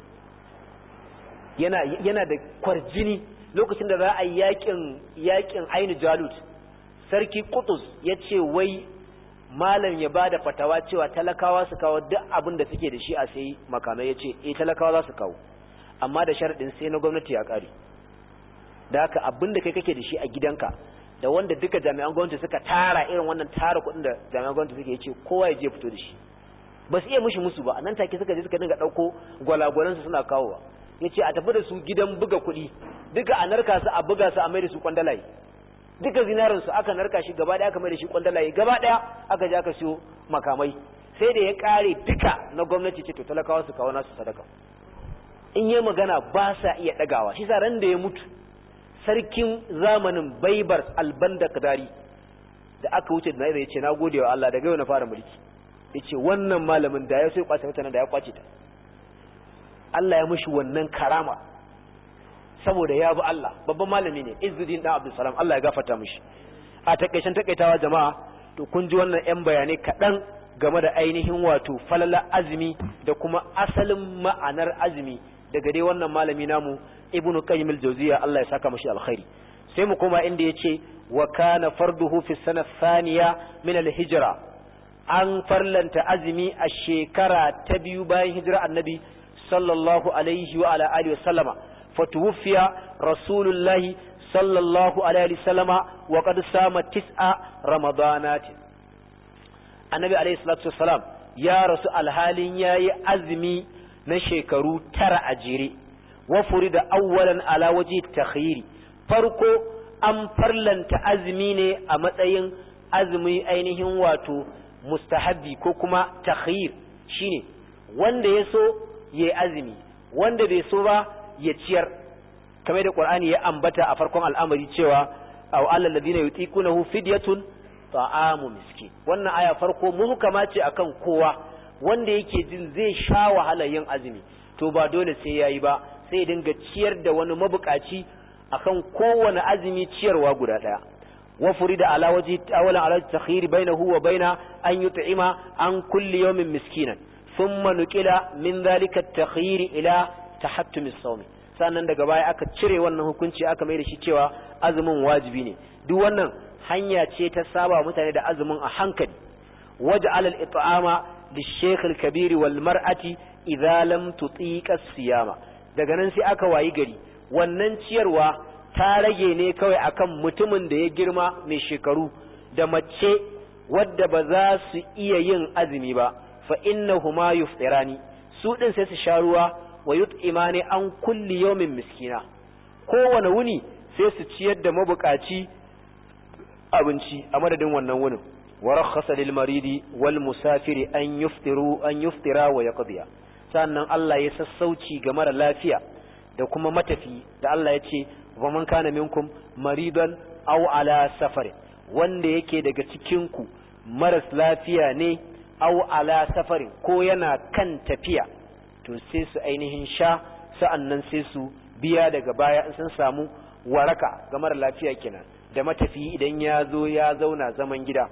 yana yana da kwarjini lokacin da za a yi yakin yakin Ainu Jalut sarki Qutus yace wai malam ya bada fatawa cewa talakawa su kawo duk abin da suke da shi a sai makamai yace eh talakawa za su kawo amma da sharadin sai na gwamnati ya kare da haka abin da kai kake da shi a gidanka da wanda duka jami'an gwamnati suka tara irin wannan tara kuɗin da jami'an gwamnati suke yace kowa ya je fito da shi ba su iya mishi musu ba nan take suka je suka dinga dauko gwalagwalan su suna kawowa yace a tafi da su gidan buga kuɗi duka a narka su a buga su a mai da su kwandalaye duka zinarin su aka narka shi gaba daya aka mai da shi kwandalaye gaba daya aka je aka siyo makamai sai da ya kare duka na gwamnati ce to talakawa su kawo nasu sadaka in yi magana ba sa iya dagawa shi sa ran da ya mutu sarkin zamanin Baibar al-Bandakdari da aka wuce da ya ce na gode wa Allah daga yau na fara mulki yace wannan malamin da ya so ya kwace mutane da ya kwace ta Allah ya mushi wannan karama saboda ya bi Allah babban malami ne Izzuddin dan Abdul Salam Allah ya gafarta mishi a takeicen takaitawa jama'a to kun ji wannan yan bayanai kadan game da ainihin wato falala azumi da kuma asalin ma'anar azumi daga dai wannan malami namu Ibn Qayyim al-Jawziyya Allah ya saka mishi alkhairi sai mu koma inda yace wa kana farduhu fi sana thaniya min al-hijra an farlanta azumi a shekara ta biyu bayan hijira annabi sallallahu alaihi wa ala alihi wa sallama fatuwfiya rasulullahi sallallahu alaihi wa sallama wa qad sama tis'a ramadanat annabi alaihi salatu wassalam ya rasu alhalin yayi azumi na shekaru tara a jere wa furida awwalan ala waji takhyiri farko an farlanta azumi ne a matsayin azumi ainihin wato mustahabbi ko kuma takhyir shine wanda yaso yayi azumi wanda bai so ba ya ciyar kamar da Qur'ani ya ambata a farkon al'amari cewa aw allal ladina yutiqunahu fidyatun ta'amu miskin wannan aya farko muhkama ce akan kowa wanda yake jin zai sha wahala yin azumi to ba dole sai yayi ba, sai ya dinga ciyar da wani mabukaci akan kowane azumi ciyarwa guda daya. wa furida ala waji awalan ala takhir bainahu wa baina an yut'ima an kulli yawmin miskinan thumma nuqila min dhalika at-takhir ila tahattum as-sawm. sannan daga baya aka cire wannan hukunci aka mai da shi cewa azumin wajibi ne. duk wannan hanya ce ta saba mutane da azumin a hankali. waj'al al-it'ama lish-shaykh al-kabir wal mar'ati idza lam tutiqa as-siyama. daga nan sai aka wayi gari wannan ciyarwa ta rage ne kawai akan mutumin da ya girma mai shekaru da mace wadda ba za su iya yin azumi ba, fa innahuma yufṭirani, su din sai su sha ruwa wa yut'imani an kulli yawmin miskina, kowane wuni sai su ciyar da mabukaci abinci a madadin wannan wunin. wa rakhasa lil maridi wal musafiri an yuftiru an yuftira wa yaqdiya. sannan Allah ya sassauci ga mara lafiya da kuma matafi da Allah ya ce wa man kana minkum maridan aw ala safar, wanda yake daga cikin ku maras lafiya ne aw ala safarin ko yana kan tafiya to sai su ainihin sha sa'annan sai su biya daga baya in sun samu waraka ga mara lafiya kenan da matafi idan ya zo ya zauna zaman gida.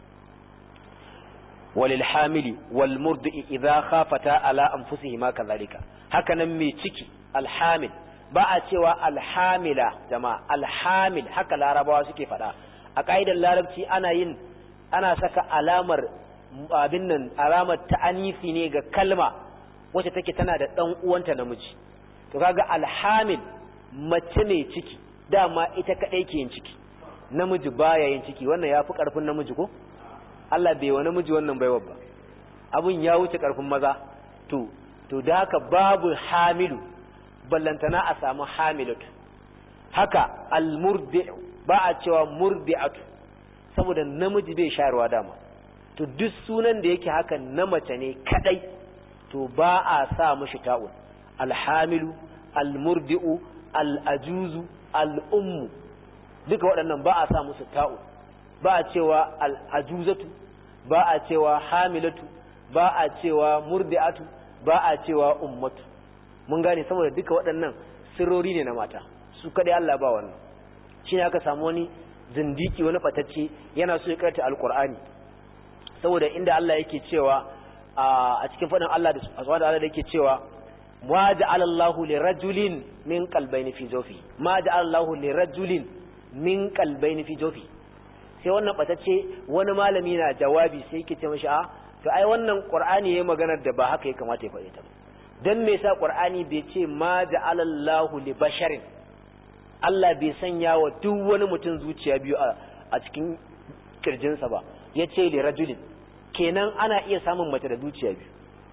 walil hamili wal murdi idza khafata ala anfusihima kadhalika. haka nan mai ciki alhamil ba a cewa alhamila jama'a, alhamil haka larabawa suke fada. a kaidar larabci ana yin ana saka alamar abin nan alamar ta'anifi ne ga kalma wacce take tana da dan uwanta namiji. to kaga alhamil mace mai ciki dama ita kadai ke yin ciki, namiji baya yin ciki. wannan yafi karfin namiji ko Allah bai wa namiji wannan baiwa ba, abun ya wuce karfin maza. to to da haka babu hamilu ballantana a samu hamilatu. haka almurdi ba a cewa murdi'atu saboda namiji bai shayarwa dama. to duk sunan da yake haka na mace ne kadai to ba a sa mishi ta'un. alhamilu, almurdi'u, alajuzu, al'ummu duka waɗannan ba a sa musu ta'un. ba a cewa al'ajuzatu, ba a cewa hamilatu, ba a cewa murdi'atu, ba a cewa ummatu. mun gane saboda duka waɗannan sirrori ne na mata, su kadai Allah ba wannan. shine aka samu wani zindiki wani batacce yana so ya karanta alqur'ani saboda inda Allah yake cewa a cikin fadin Allah da subhanahu Allah da yake cewa ma ja'ala Allahu lirajulin min qalbayni fi jawfi, ma ja'ala Allahu lirajulin min qalbayni fi jawfi. sai wannan batacce wani malami na jawabi sai yake ce mashi a to ai wannan qur'ani yayin maganar da ba haka ya kamata ya faɗe ta ba. dan me yasa qur'ani bai ce ma ja'ala Allahu li basharin, Allah bai sanya wa duk wani mutum zuciya biyu a cikin kirjinsa ba, yace li rajulin. kenan ana iya samun mace da zuciya biyu.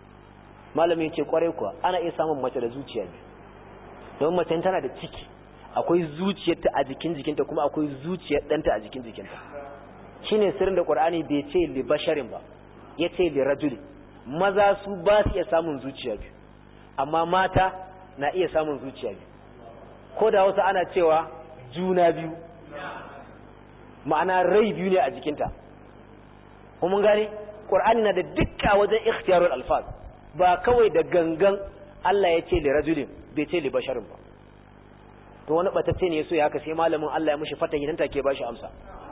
malami yace kwarai kuwa ana iya samun mace da zuciya biyu, don mace tana da ciki akwai zuciyarta a jikin jikinta kuma akwai zuciyar danta a jikin jikinta. shine sirrin da Qur'ani bai ce li basharin ba, yace li rajuli. maza su ba su iya samun zuciya biyu amma mata na iya samun zuciya biyu. ko da wasu ana cewa juna biyu, ma'ana rai biyu ne a jikinta. kuma mun gane Qur'ani na da dukkan wajen ikhtiyarul alfaz, ba kawai da gangan Allah ya ce li rajulin bai ce li basharin ba. to wani batacce ne yaso ya haka sai malamin Allah ya mishi fatahi nan take ba shi amsa.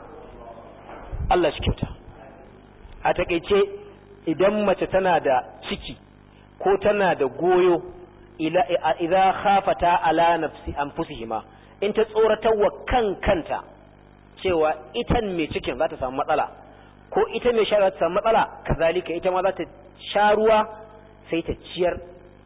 Allah shi kyauta. a takeice idan mace tana da ciki ko tana da goyo ila idza khafata ala nafsi anfusihima, in ta tsoratar wa kan kanta cewa ita mai cikin za ta samu matsala ko ita mai shayarwa ta samu matsala, kazalika ita ma za ta sha ruwa sai ta ciyar.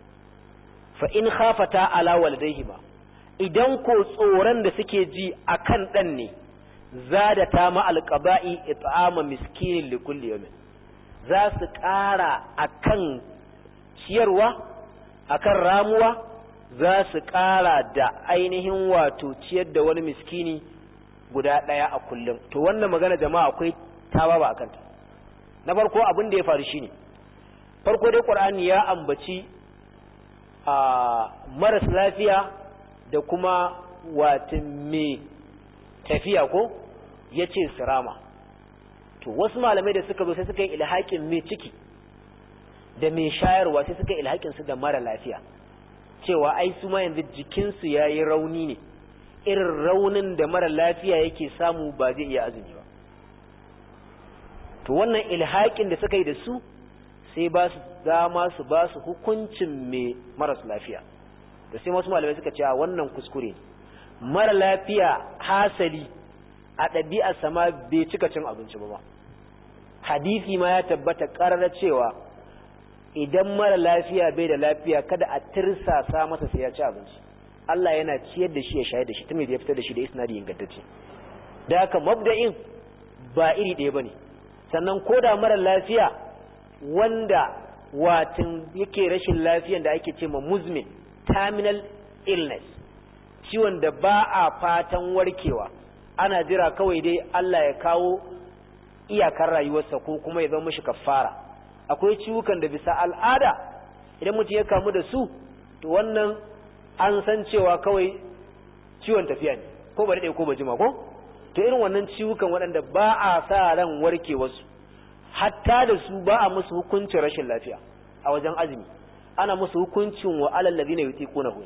fa in khafata ala waladaihima, idan ko tsoron da suke ji akan dan ne, zada ta ma alqaba'i it'ama miskinin likulli yawmin, za su ƙara akan ciyarwa akan ramuwa, za su ƙara da ainihin wato ciyar da wani miskini guda ɗaya a kullum. to wannan magana jama'a akwai tababa akan ta. na farko abin da ya faru shine, farko dai Qur'ani ya ambaci a maras lafiya da kuma wata me tafiya ko yace sirama. to wasu malamai da suka zo sai suka yi ilhakin me ciki da mai shayarwa sai suka ilhakin su da mara lafiya cewa ai su ma yanzu jikinsu yayi rauni ne irin raunin da mara lafiya yake samu ba zai iya azumi ba to wannan ilhakin da suka yi da su sai ba su dama su ba su hukuncin mai maras lafiya da sai wasu malamai suka ce wannan kuskure ne mara lafiya hasali a ɗabi'ar sama bai cika cin abinci ba hadisi ma ya tabbata ƙarara cewa idan mara lafiya bai da lafiya kada a tirsasa masa sai ya ci abinci Allah yana ciyar da shi ya shayar da shi tun da ya fitar da shi da isnadi ingantacce da haka mabda'in ba iri ɗaya bane sannan koda mara lafiya wanda watin yake rashin lafiyan da ake ce ma muzmin terminal illness ciwon da ba a fatan warkewa ana jira kawai dai Allah ya kawo iyakar rayuwarsa ko kuma ya zama mishi kafara akwai ciwukan da bisa al'ada idan mutum ya kamu da su to wannan an san cewa kawai ciwon tafiya ne ko ba daɗe ko ba jima ko to irin wannan ciwukan waɗanda ba a sa ran warkewarsu hatta da su ba a musu hukuncin rashin lafiya a wajen azumi ana musu hukuncin wa alal ladina yutiqunahu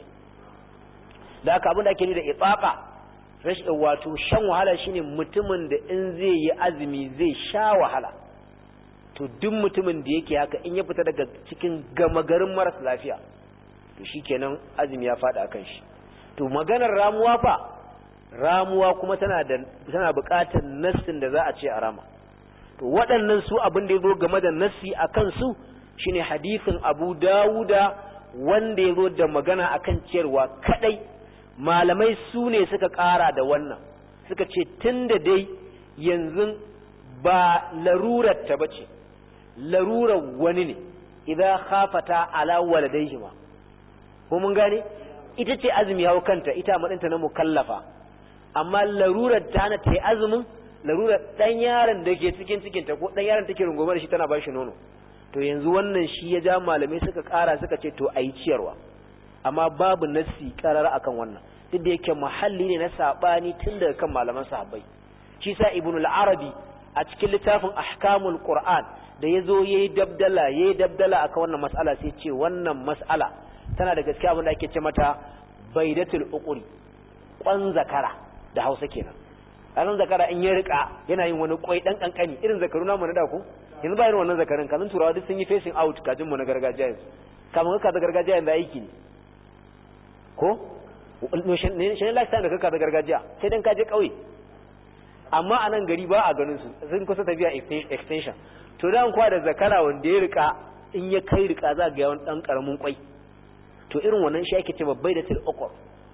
da haka abin da ake da ibaqa rashin wato shan wahala shine mutumin da in zai yi azumi zai sha wahala to duk mutumin da yake haka in ya fita daga cikin gama garin maras lafiya to shikenan azumi ya fada akan shi to maganar ramuwa fa ramuwa kuma tana da tana buƙatar nassin da za a ce a rama to waɗannan su abin da yazo game da nassi akan su shine hadisin Abu Dawuda wanda yazo da magana akan ciyarwa kadai malamai su ne suka ƙara da wannan suka ce tunda dai yanzu ba larurar ta bace larurar wani ne idan khafata ala waladayhima ko mun gane ita ce azumi hawo kanta ita madinta na mukallafa amma larurar ta na ta yi azumin larurar dan yaron da ke cikin cikin ta ko dan yaron take rungume da shi tana bashi nono to yanzu wannan shi ya ja malamai suka kara suka ce to ayi ciyarwa amma babu nassi karara akan wannan duk da yake muhalli ne na sabani tun daga kan malaman sahabbai shi sa ibnu al-arabi a cikin littafin ahkamul qur'an da yazo yayi dabdala yayi dabdala akan wannan mas'ala sai ce wannan mas'ala tana da gaskiya abin da ake ce mata baidatul uquri kwan zakara da Hausa kenan ranar zakara in ya rika yana yin wani kwai dan kankani irin zakaru namu na da ku yanzu ba irin wannan zakarin kazan turawa duk sun yi facing out kajin mu na gargajiya yanzu kamar ka da gargajiya yanzu aiki ne ko shi ne lifestyle da kaka da gargajiya sai dan ka je kauye amma a nan gari ba a ganin su sun kusa tafiya extension to dan kwa da zakara wanda ya rika in ya kai rika za ga yawan dan karamin kwai to irin wannan shi ake ce babbai da til uqur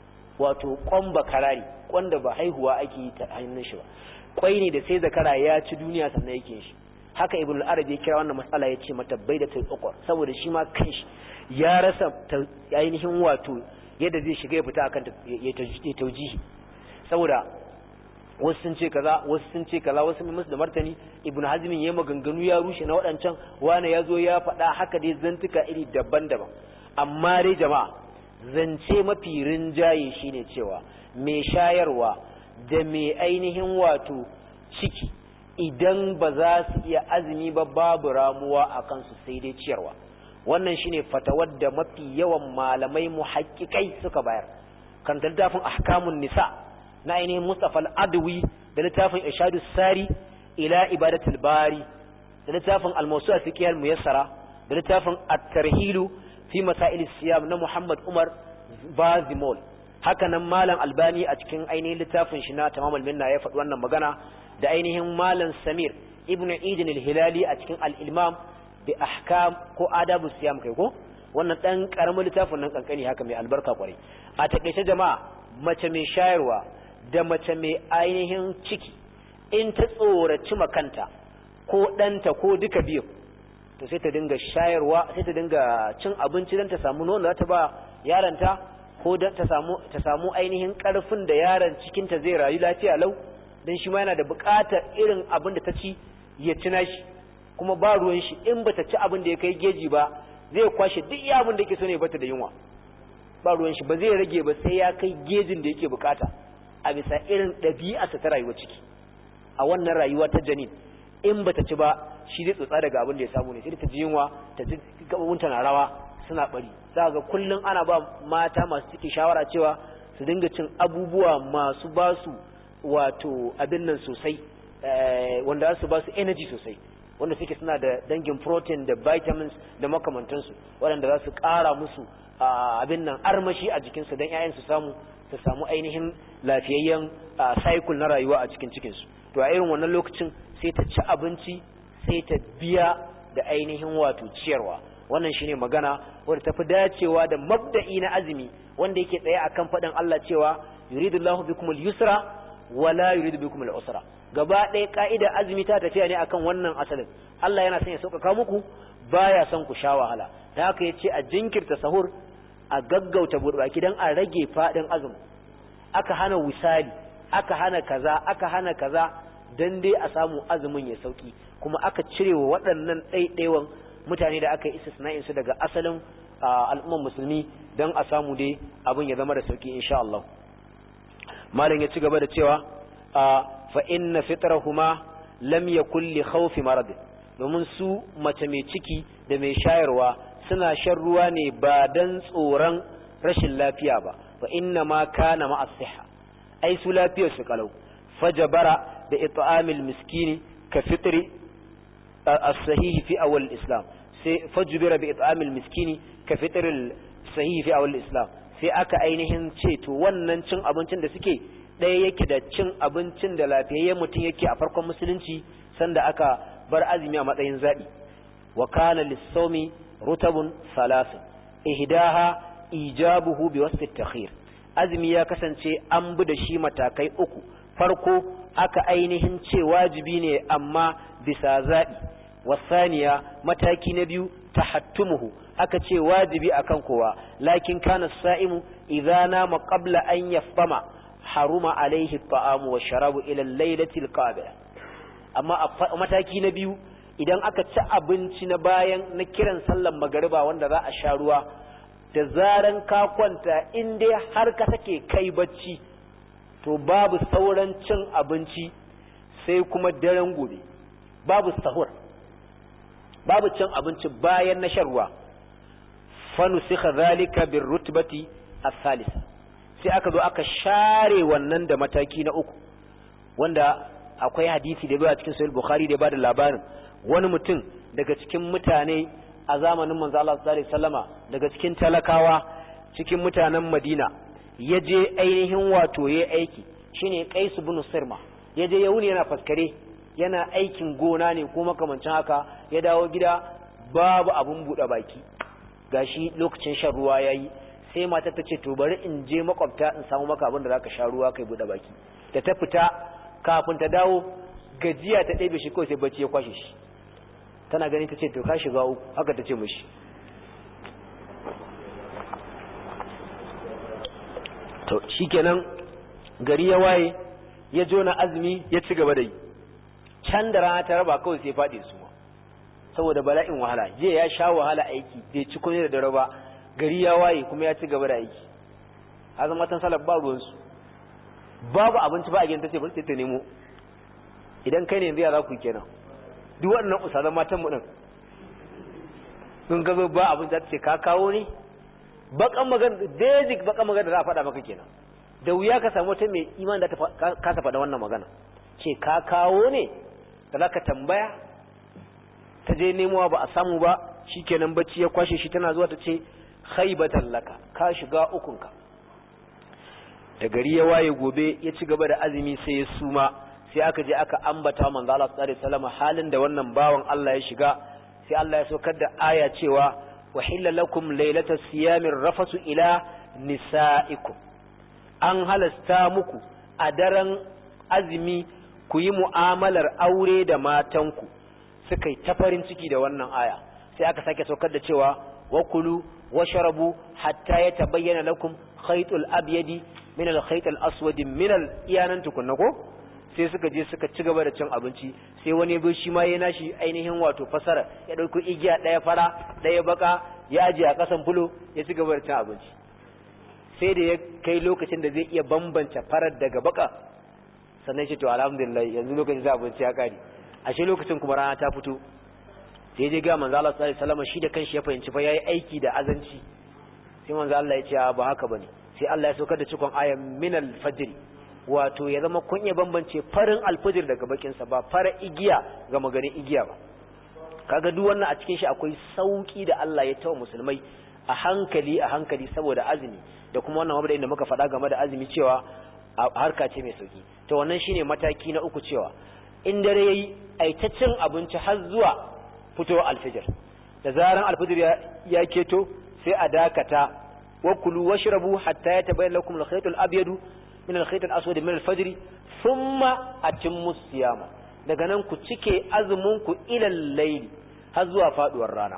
wato kwan bakarari kwanda ba haihuwa ake yi ta hannun shi ba kwai ne da sai zakara ya ci duniya sannan yake shi haka ibn al-arabi ya kira wannan mas'ala ya ce mata baidatul uqur saboda shi ma kanshi ya rasa ainihin wato yadda zai shiga ya fita akan ya taujihi saboda wasu sun ce kaza wasu sun ce kaza wasu musu da martani ibn hazmin yayi maganganu ya rushe na wadancan wani yazo ya faɗa haka dai zantuka iri daban-daban amma dai jama'a zance mafi rinjaye shine cewa mai shayarwa da mai ainihin wato ciki idan ba za su iya azumi ba babu ramuwa a kansu sai dai ciyarwa wannan shine fatawar da mafi yawan malamai muhaqqiqai suka bayar kan littafin ahkamun nisa na ainihin Mustafa al-Adwi da littafin Irshadus Sari ila Ibadatul Bari da littafin Al-Mawsu'a Fiqh al-Muyassara da littafin At-Tarhilu fi Masail as-Siyam na Muhammad Umar Bazimol haka nan Malam Albani a cikin ainihin littafin shi na Tamamul Minna ya faɗi wannan magana da ainihin Malam Samir Ibn Eid al-Hilali a cikin Al-Ilmam bi ahkam ko adabu siyam kai ko wannan dan karamin littafin nan kankani haka mai albarka kwarai a takeice jama'a mace mai shayarwa da mace mai ainihin ciki in ta tsoraci makanta ko danta ko duka biyu to sai ta dinga shayarwa sai ta dinga cin abinci dan ta samu nono za ta ba yaranta ko dan ta samu ta samu ainihin karfin da yaron cikin ta zai rayu lafiya lau dan shi ma yana da buƙatar irin abin da ta ci ya ci nashi kuma ba ruwan shi in bata ci abin da ya kai geji ba zai kwashe duk iya abin da yake so ne bata da yunwa ba ruwan shi ba zai rage ba sai ya kai gejin da yake bukata a bisa irin ɗabi'arsa ta rayuwa ciki a wannan rayuwa ta janin in bata ci ba shi zai tsotsa daga abin da ya samu ne sai ta ji yunwa ta ji gabobinta na rawa suna bari za ga kullum ana ba mata masu ciki shawara cewa su dinga cin abubuwa masu ba su wato abin nan sosai wanda za su ba su energy sosai wanda suke suna da dangin protein da vitamins da makamantansu waɗanda za su ƙara musu abin nan armashi a jikinsu don 'ya'yan su samu su samu ainihin lafiyayyen cycle na rayuwa a cikin cikinsu to a irin wannan lokacin sai ta ci abinci sai ta biya da ainihin wato ciyarwa wannan shine magana wanda tafi dacewa da mabda'i na azumi wanda yake tsaye akan faɗin Allah cewa yuridullahu bikumul yusra wala yuridu bikumul usra gaba ɗaya ka'ida azumi ta tafiya ne akan wannan asalin Allah yana son ya sauƙaƙa muku baya son ku sha wahala da haka yace a jinkirta sahur a gaggauta buɗe baki dan a rage faɗin azumi aka hana wisali aka hana kaza aka hana kaza dan dai a samu azumin ya sauki kuma aka cire wa waɗannan ɗaiɗaiwan mutane da aka yi istisna'in su daga asalin al'umman musulmi dan a samu dai abin ya zama da sauki insha Allah malam ya ci gaba da cewa fa inna fitrahuma lam yakul li khawfi marad domin su mace mai ciki da mai shayarwa suna shan ruwa ne ba dan tsoron rashin lafiya ba fa inna ma kana ma as-sihha ai su lafiyar su kalau fajabara da it'amil miskini ka fitri as-sahih fi awal islam sai fajbira bi it'amil miskini ka fitri as-sahih fi awal islam sai aka ainihin ce to wannan cin abincin da suke ɗaya yake da cin abincin da lafiyayyen mutum yake a farkon musulunci sanda aka bar azumi a matsayin zaɓi wa kana lis-sawmi rutabun salasin ihdaha ijabuhu bi wasfi at-takhir azumi ya kasance an bi da shi matakai uku farko aka ainihin ce wajibi ne amma bisa zaɓi wasaniya mataki na biyu tahattumuhu aka ce wajibi akan kowa lakin kana sa'imu idza nama qabla an yafama haruma alaihi at-ta'amu wash-sharabu ila al-laylati al-qabila amma a mataki na biyu idan aka ci abinci na bayan na kiran sallar magariba wanda za a sha ruwa da zaran ka kwanta in dai har ka take kai bacci to babu sauran cin abinci sai kuma daren gobe babu sahur babu cin abinci bayan na shan ruwa fa nusikha zalika bir rutbati ath-thalith sai aka zo aka share wannan da mataki na uku wanda akwai hadisi da ya cikin sahih bukhari da ya bada labarin wani mutum daga cikin mutane a zamanin manzo Allah sallallahu alaihi wasallama daga cikin talakawa cikin mutanen Madina yaje ainihin wato yayi aiki shine Qais ibn Sirma yaje ya wuni yana faskare yana aikin gona ne ko makamancin haka ya dawo gida babu abun bude baki gashi lokacin shan ruwa yayi sai mata ta ce to bari in je makwabta in samu maka abin da zaka sha ruwa kai bude baki da ta fita kafin ta dawo gajiya ta ɗebe shi kawai sai bacci ya kwashe shi tana gani ta ce to ka shiga uku haka ta ce mishi to shikenan gari ya waye ya jona azumi ya ci gaba da yi can da rana ta raba kawai sai faɗi su ma saboda bala'in wahala je ya sha wahala aiki bai ci komai da dare ba gari ya waye kuma ya ci gaba da aiki azan matan salaf ba ruwansu babu abinci ba a gidan tace bari sai ta nemo idan kai ne yanzu ya za ku kenan duk waɗannan usalan matan mu din sun gazo ba abin da ce ka kawo ne bakan magana basic bakan magana da za a faɗa maka kenan da wuya ka samu ta mai iman da ta kasa faɗa wannan magana ce ka kawo ne da za ka tambaya ta je nemowa ba a samu ba shikenan bacci ya kwashe shi tana zuwa ta ce khaibatan laka ka shiga ukunka da gari ya waye gobe ya ci gaba da azumi sai ya suma sai aka je aka ambata manzo Allah sallallahu alaihi wasallam halin da wannan bawan Allah ya shiga sai Allah ya saukar da aya cewa wahilla lakum laylatas siyamir rafasu ila nisaikum an halasta muku a daren azumi ku yi mu'amalar aure da matanku suka yi ta farin ciki da wannan aya sai aka sake saukar da cewa wakulu washrabu hatta yatabayyana lakum khaytul abyadi min al-khayt al-aswad min al-iyanan tukunna ko sai suka je suka ci gaba da cin abinci sai wani bai shi ma yana shi ainihin wato fasara ya dauko igiya daya fara daya baka ya aje a kasan fulo ya ci gaba da cin abinci sai da ya kai lokacin da zai iya bambance farar daga baka sannan shi to alhamdulillah yanzu lokacin da abinci ya kare ashe lokacin kuma rana ta fito sai je ga manzo Allah sallallahu alaihi wasallam shi da kanshi ya fahimci fa yayi aiki da azanci sai manzo Allah ya ce ba haka bane sai Allah ya saukar da cikon ayan min al-fajr wato ya zama kun iya bambance farin al-fajr daga bakin sa ba fara igiya ga maganin igiya ba kaga duk wannan a cikin shi akwai sauki da Allah ya tawa musulmai a hankali a hankali saboda azumi da kuma wannan mabda inda muka faɗa game da azumi cewa harka ce mai sauki to wannan shine mataki na uku cewa in dare yayi aitacin abinci har zuwa fitowar alfijir da zaran alfijir ya, ya keto sai a dakata wa kulu washrabu hatta yatabayyana lakum al-khayt al-abyad min al-khayt al-aswad min al-fajr thumma atimmu siyama daga nan ku cike azumin ku ila al-layl har zuwa faduwar rana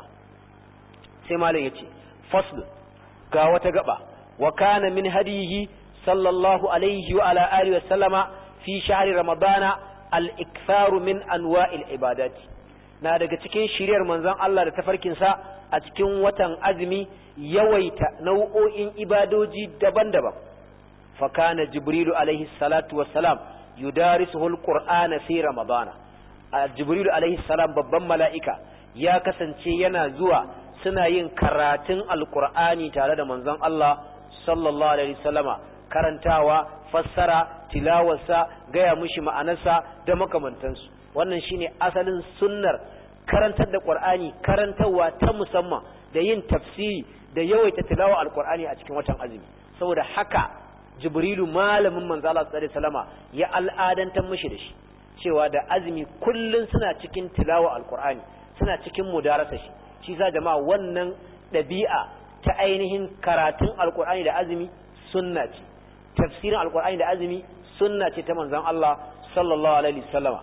sai malam yace fasl ga wata gaba wa kana min hadihi sallallahu alaihi wa ala alihi wa sallama fi shahri ramadana al-iktharu min anwa'il ibadati na daga cikin shiriyar manzon Allah da tafarkinsa a cikin watan azumi yawaita nau'o'in ibadoji daban-daban fa kana jibrilu alaihi salatu wassalam yudarisuhu alqur'ana fi ramadana jibrilu alaihi salam babban mala'ika ya kasance yana zuwa suna yin karatun alqur'ani tare da manzon Allah sallallahu alaihi wasallama karantawa fassara tilawarsa gaya mushi ma'anarsa da makamantansu wannan shine asalin sunnar karantar da Qur'ani karantawa ta musamman da yin tafsiri da yawaita tilawa alqur'ani a cikin watan azumi saboda haka Jibrilu malamin manzo Allah sallallahu alaihi wasallama ya al'adantar mishi da shi cewa da azumi kullun suna cikin tilawa alqur'ani suna cikin mudarasa shi shi sa jama'a wannan dabi'a ta ainihin karatun alqur'ani da azumi sunna ce tafsirin alqur'ani da azumi sunna ce ta manzon Allah sallallahu alaihi wasallama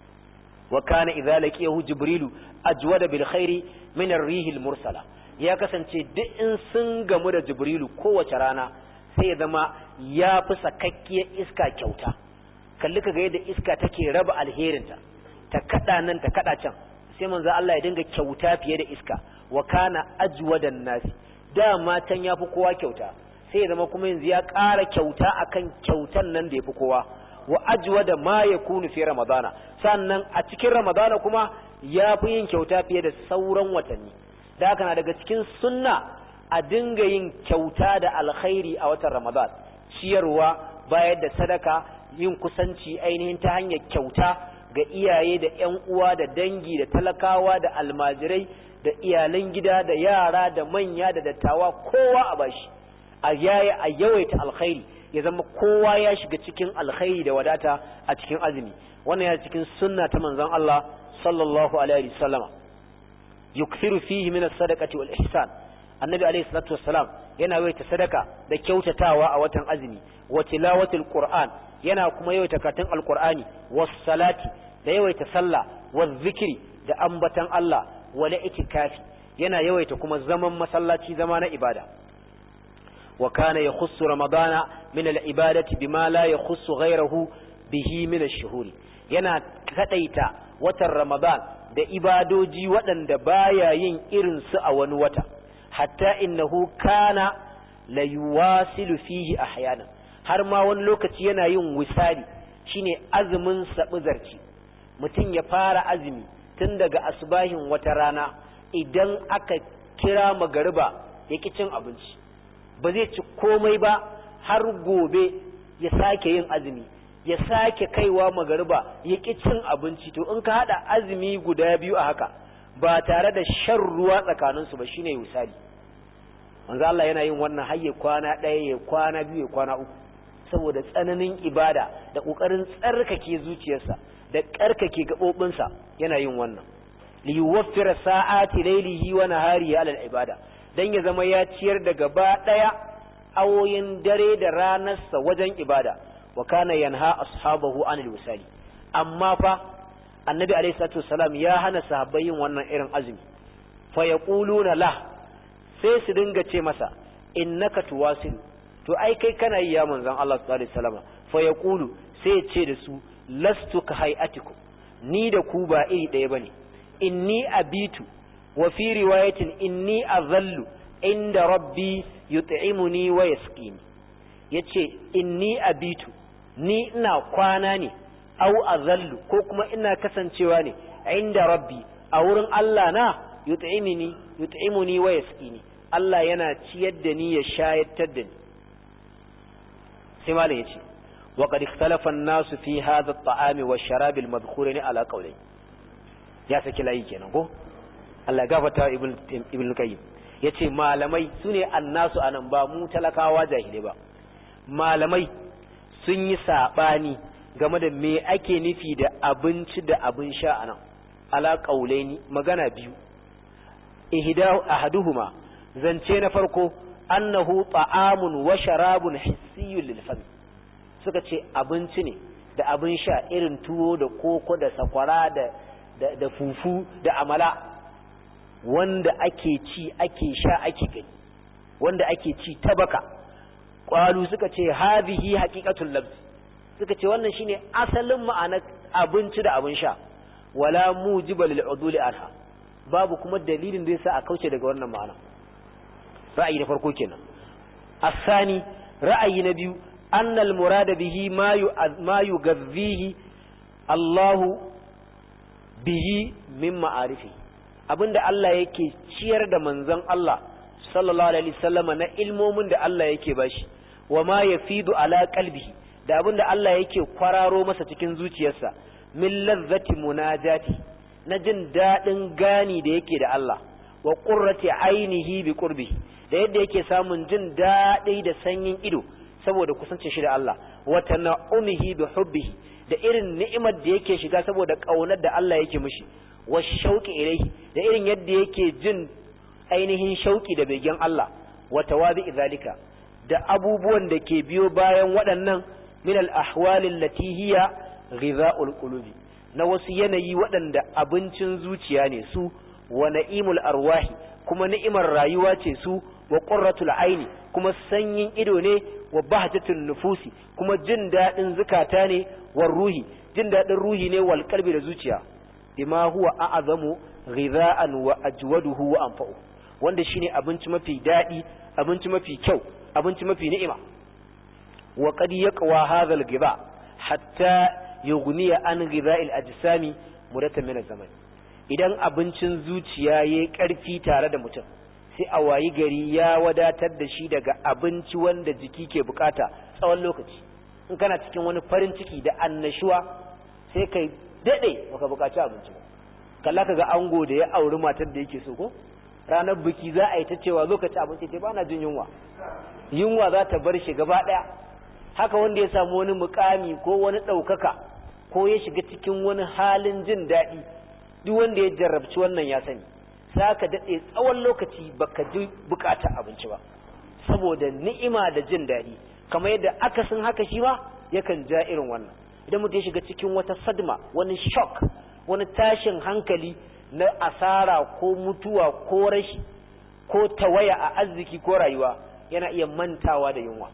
wa kana idza laqiyahu jibrilu ajwada bil khairi min ar-rih al-mursala ya kasance duk in sun gamu da jibrilu kowace rana sai ya zama ya fi sakakkiyar iska kyauta kalli kaga yadda iska take raba alherinta ta kada nan ta kada can sai manzo Allah ya dinga kyauta fiye da iska wa kana ajwadan nasi dama can yafi kowa kyauta sai ya zama kuma yanzu ya ƙara kyauta akan kyautan nan da yafi kowa wa ajwada ma yakunu fi ramadana sannan a cikin ramadana kuma yafi yin kyauta fiye da sauran watanni da haka na daga cikin sunna a dinga yin kyauta da alkhairi a watan ramadan ciyarwa bayar da sadaka yin kusanci ainihin ta hanyar kyauta ga iyaye da ƴan uwa da dangi da talakawa da almajirai da iyalan gida da yara da manya da dattawa kowa a bashi a yaya a yawaita alkhairi ya zama kowa ya shiga cikin alkhairi da wadata a cikin azumi wannan ya cikin sunna ta manzon Allah sallallahu alaihi wasallama yukthiru fihi min as-sadaqati wal ihsan annabi alaihi salatu wassalam yana yawaita sadaka da kyautatawa a watan azumi wa tilawatul qur'an yana kuma yawaita karatun alqur'ani was salati da yawaita sallah waz zikri da ambatan Allah wala itikafi yana yawaita kuma zaman masallaci zama na ibada wa kana yakhussu ramadana min al-ibadati bima la yakhussu ghayrahu bihi min ash-shuhuri yana kadaita watan ramadan da ibadoji waɗanda baya yin irin su a wani wata hatta innahu kana la yuwasilu fihi ahyanan har ma wani lokaci yana yin wisali shine azumin sabuzarci mutum ya fara azumi tun daga asbahin wata rana idan aka kira magariba yake cin abinci ba zai ci komai ba har gobe ya sake yin azumi ya sake kaiwa magariba yake cin abinci to in ka hada azumi guda biyu a haka ba tare da shan ruwa tsakaninsu ba shine misali manzo Allah yana yin wannan hayye kwana ɗaya ya kwana biyu ya kwana uku saboda tsananin ibada da kokarin tsarkake zuciyarsa da karkake gabobinsa yana yin wannan li yuwaffira sa'ati laylihi wa naharihi ala al-ibada dan ya zama ya ciyar da gaba daya awoyin dare da ranarsa wajen ibada wa kana yanha ashabahu anil wisali amma fa annabi alayhi salatu wassalam ya hana sahabbai yin wannan irin azumi fa yaquluna la sai su dinga ce masa innaka tuwasil to ai kai kana yi ya manzon Allah sallallahu alaihi wasallam fa yaqulu sai ce da su lastu ka hayatikum ni da ku ba iri daya bane inni abitu wa fi riwayatin inni azallu inda rabbi yut'imuni wa yasqini yace inni abitu ni ina kwana ne aw azallu ko kuma ina kasancewa ne inda rabbi a wurin Allah na yut'imuni yut'imuni wa yasqini Allah yana ciyar da ni ya shayar da ni sai malam yace wa qad ikhtalafa an-nas fi hadha at-ta'am wa ash-sharab al-madhkurin ala qawlayn ya saki layi kenan ko Allah gafarta ibn ibn qayyim yace malamai sune annasu anan ba mu talakawa jahile ba malamai sun yi sabani game da me ake nufi da abinci da abin sha anan ala qawlaini magana biyu ihda ahaduhuma zance na farko annahu ta'amun wa sharabun hissiyyun lil fam suka ce abinci ne da abin sha irin tuwo da koko da sakwara da da, da fufu da amala wanda ake ci ake sha ake gani wanda ake ci tabaka qalu suka ce hadhihi haqiqatul labs suka ce wannan shine asalin ma'anar abinci da abin sha wala mujiba lil uduli anha babu kuma dalilin da yasa a kauce daga wannan ma'ana ra'ayi na farko kenan asani ra'ayi na biyu annal murada bihi ma yu ma yughadhihi Allahu bihi min ma'arifi abinda Allah yake ciyar da manzon Allah sallallahu alaihi wasallam na ilmomin da Allah yake bashi wa ma yafidu ala qalbihi da abinda Allah yake kwararo masa cikin zuciyarsa min lazzati munajati na jin dadin gani da yake da Allah wa qurrati ainihi bi qurbihi da yadda yake samun jin dadi da sanyin ido saboda kusancin shi da Allah wa tana'umihi bi hubbihi da irin ni'imar da yake shiga saboda kaunar da Allah yake mishi wa shauqi ilayhi da irin yadda yake jin ainihin shauki da begen Allah wa tawabi zalika da abubuwan da ke biyo bayan waɗannan min al-ahwal allati hiya ghidha'ul qulubi na wasu yanayi waɗanda abincin zuciya ne su wa na'imul arwahi kuma ni'imar rayuwa ce su wa qurratul aini kuma sanyin ido ne wa bahjatun nufusi kuma jin dadin zukata ne war ruhi jin dadin ruhi ne wal qalbi da zuciya bima huwa a'zamu ghidha'an wa ajwaduhu wa anfa'u wanda shine abinci mafi dadi abinci mafi kyau abinci mafi ni'ima wa qad yaqwa hadha al-ghidha hatta yughniya an ghidha'il ajsami mudatan min az-zaman idan abincin zuciya yayi karfi tare da mutum sai a wayi gari ya wadatar da shi daga abinci wanda jiki ke bukata tsawon lokaci in kana cikin wani farin ciki da annashuwa sai kai dade baka bukaci abinci ba kalla kaga ango da ya auri matar da yake so ko ranar biki za a yi ta cewa zo ka ci abinci ce ba na jin yunwa yunwa za ta bar shi gaba daya haka wanda ya samu wani mukami ko wani daukaka ko ya shiga cikin wani halin jin daɗi duk wanda ya jarrabci wannan ya sani za ka daɗe tsawon lokaci baka ji bukatar abinci ba saboda ni'ima da jin daɗi kamar yadda akasin haka shi ma yakan ja irin wannan idan mutum ya shiga cikin wata sadma wani shock wani tashin hankali na asara ko mutuwa ko rashi ko tawaya a arziki ko rayuwa yana iya mantawa da yunwa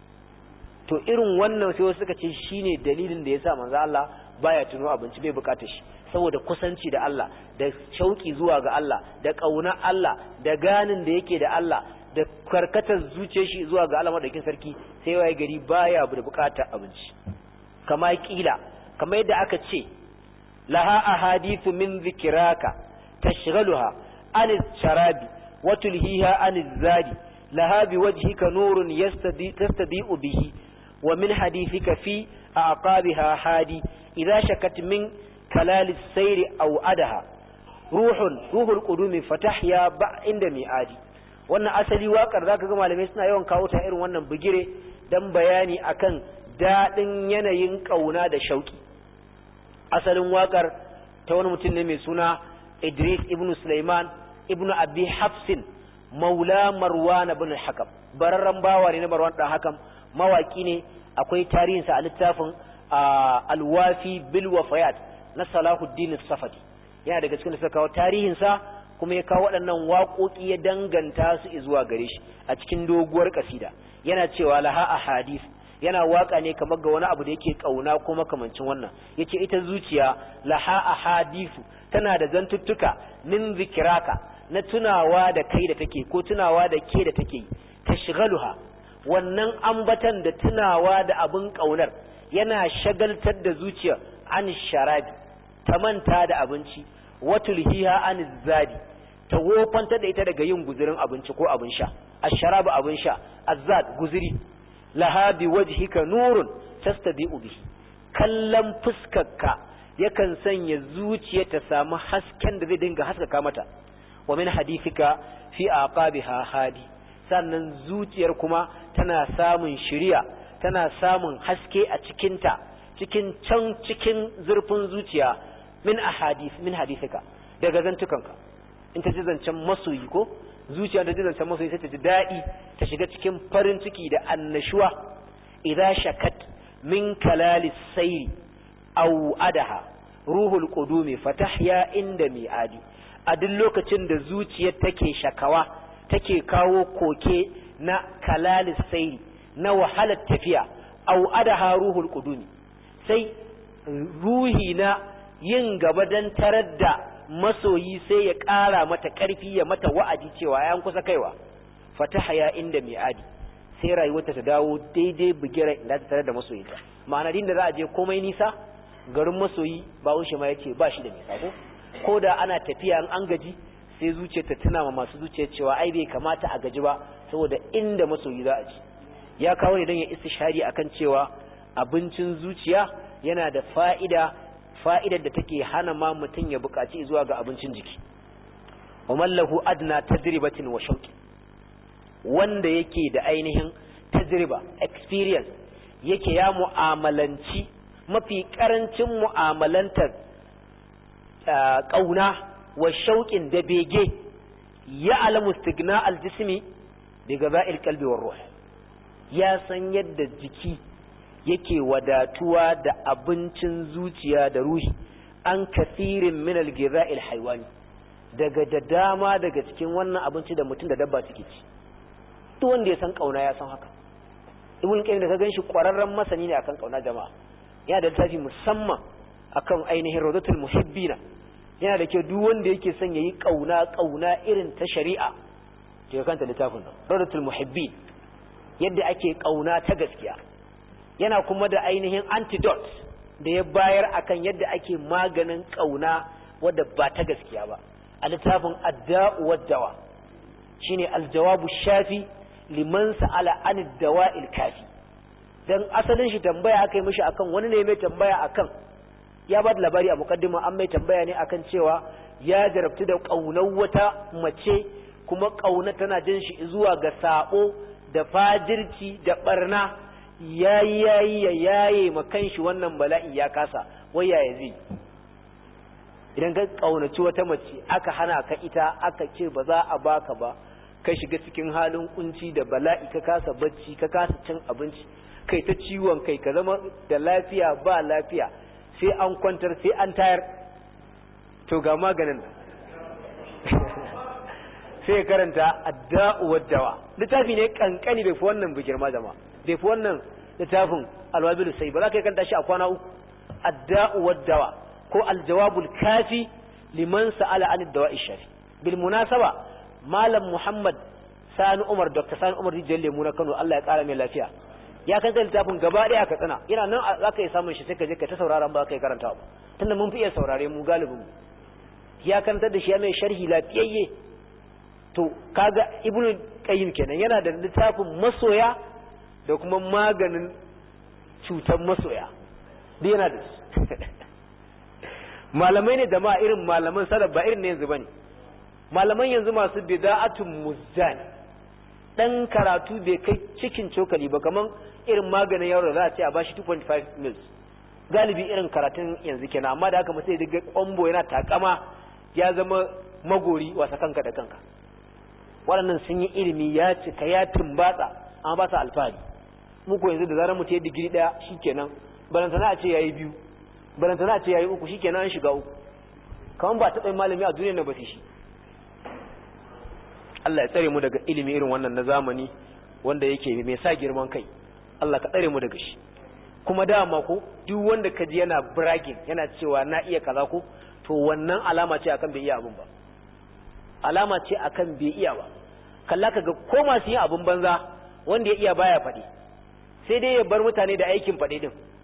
to irin wannan sai wasu suka ce shine dalilin da yasa manzo Allah baya tuno abinci bai bukatar shi saboda kusanci da Allah da shauki zuwa ga Allah da kauna Allah da ganin da yake da Allah da karkatar zuciyar shi zuwa ga Allah madaukin sarki sai waye gari baya da bukatar abinci kama kila kama yadda aka ce laha ahadithu min zikraka tashghaluha anil sharabi wa tulhiha anil zadi laha biwajhika nurun yastadi tastadi'u bihi wa min hadithika fi aqabiha hadi idha shakat min kalalis sayri aw adaha ruhun ruhul qudumi fatahya ba inda mi'adi wannan asali wakar zaka ga malamai suna yawan kawo ta irin wannan bugire dan bayani akan dadin yanayin kauna da shauki asalin wakar ta wani mutum ne mai suna Idris ibn Sulaiman ibn Abi Hafsin maula Marwan ibn al-Hakam bararran bawa ne na Marwan dan Hakam mawaki ne akwai tarihin sa a littafin al-Wafi bil Wafayat na Salahuddin as-Safadi yana daga cikin da suka kawo tarihin sa kuma ya kawo waɗannan waƙoƙi ya danganta su zuwa gare shi a cikin doguwar kasida yana cewa laha ahadith yana waka ne kamar ga wani abu da yake kauna ko makamancin wannan yace ita zuciya laha ahadithu tana da zantuttuka min zikraka na tunawa da kai da take ko tunawa da ke da take tashghaluha wannan ambatan da tunawa da abin kaunar yana shagaltar da zuciya an sharabi ta manta da abinci watulhiha an zadi ta wofanta da ita daga yin guzurin abinci ko abin sha asharabu abin sha azzad guzuri laha bi wajhika nurun tastadi'u bihi kallan fuskarka yakan sanya zuciya ta samu hasken da zai dinga haskaka mata wa min hadithika fi aqabiha hadi sannan zuciyar kuma tana samun shiriya tana samun haske a cikinta cikin can cikin zurfin zuciya min ahadith min hadithika daga zantukanka in ta ji zancen masoyi ko zuciya ta ji zancen masoyi sai ta ji daɗi ta shiga cikin farin ciki da annashuwa idza shakat min kalalis sayri aw adaha ruhul qudumi fatahya inda mi'adi a duk lokacin da zuciyar take shakawa take kawo koke na kalalis sayri na wahalar tafiya aw adaha ruhul qudumi sai ruhi na yin gaba dan tarar da masoyi sai ya ƙara mata ƙarfi ya mata wa'adi cewa ya kusa kaiwa fatahya inda mi'adi sai rayuwarta ta dawo daidai bugira inda ta tarar da masoyinta ma'ana din da za a je komai nisa garin masoyi ba wuce ma yace ba shi da nisa ko ko da ana tafiya an an gaji sai zuciyar ta tuna ma masu zuciyar cewa ai bai kamata a gaji ba saboda inda masoyi za a ci ya kawo ne don ya istishari akan cewa abincin zuciya yana da fa'ida fa'idar da take hana ma mutum ya buƙaci zuwa ga abincin jiki wa mallahu adna tajribatin wa shauqi wanda yake da ainihin tajriba experience yake ya mu'amalanci mafi karancin mu'amalantar kauna wa shauqin da bege ya alamu istigna aljismi bi gaba'il qalbi war ruh ya san yadda jiki yake wadatuwa da abincin zuciya da ruhi an kathirin min al-ghidha'il haywani daga da dama daga cikin wannan abinci da mutum da dabba suke ci duk wanda ya san kauna ya san haka ibn qayyim da ka ganshi kwararren masani ne akan kauna jama'a yana da littafi musamman akan ainihin rawdatul muhibbina yana da kyau duk wanda yake son yayi kauna kauna irin ta shari'a to kanta littafin nan rawdatul muhibbin yadda ake kauna ta gaskiya yana kuma da ainihin antidote da ya bayar akan yadda ake maganin kauna wadda ba ta gaskiya ba a littafin adda'u wad-dawa shine aljawabu shafi liman sa'ala anid dawa'il kafi dan asalin shi tambaya aka yi mishi akan wani ne mai tambaya akan ya ba da labari a mukaddima an mai tambaya ne akan cewa ya jarabtu da kaunar wata mace kuma kauna tana jin shi zuwa ga sabo da fajirci da barna yayi yayi ya yaye makan shi wannan bala'i ya kasa wai yaya zai idan ka kaunaci wata mace aka hana ka ita aka ce ba za a baka ba ka shiga cikin halin kunci da bala'i ka kasa bacci ka kasa cin abinci kai ta ciwon kai ka zama da lafiya ba lafiya sai an kwantar sai an tayar to ga maganin sai karanta adda'u wad-dawa littafi ne kankani bai fi wannan bi girma jama'a bai fi wannan littafin alwabil sai ba za ka yi kanta shi a kwana uku adda'u wad-dawa ko aljawabul kafi liman sa'ala an ad-dawa'i shafi bil munasaba malam muhammad sani umar dr sani umar rijal lemu na Kano Allah ya kara mai lafiya ya kanta littafin gaba daya ka tsana yana nan za ka yi samun shi sai ka je ka ta saurara ba ka yi karanta ba tunda mun fi iya saurare mu galibin mu ya kanta da shi ya mai sharhi lafiyayye to kaga ibnu qayyim kenan yana da littafin masoya da kuma maganin cutar masoya duk yana da malamai ne da ma irin malaman salaf ba irin ne yanzu bane malaman yanzu masu bid'atun muzzan dan karatu bai kai cikin cokali ba kaman irin maganin yaro da za a ce a bashi two point five mils galibi irin karatun yanzu kenan amma da haka mutai daga kombo yana takama ya zama magori wasa kanka da kanka waɗannan sun yi ilimi ya cika ya tumbatsa amma ba sa alfahari muku yanzu da zarar mutum ya digiri daya shikenan balantana a ce yayi biyu balantana a ce yayi uku shikenan an shiga uku kaman ba taɓa malami a duniyar na ba shi Allah ya tsare mu daga ilimi irin wannan na zamani wanda yake mai sa girman kai Allah ka tsare mu daga shi kuma dama ko duk wanda kaji yana bragging yana cewa na iya kaza ko to wannan alama ce akan bai iya abun ba alama ce akan bai iya ba kalla kaga ko masu yin abun banza wanda ya iya baya faɗi sai dai ya bar mutane da aikin faɗi din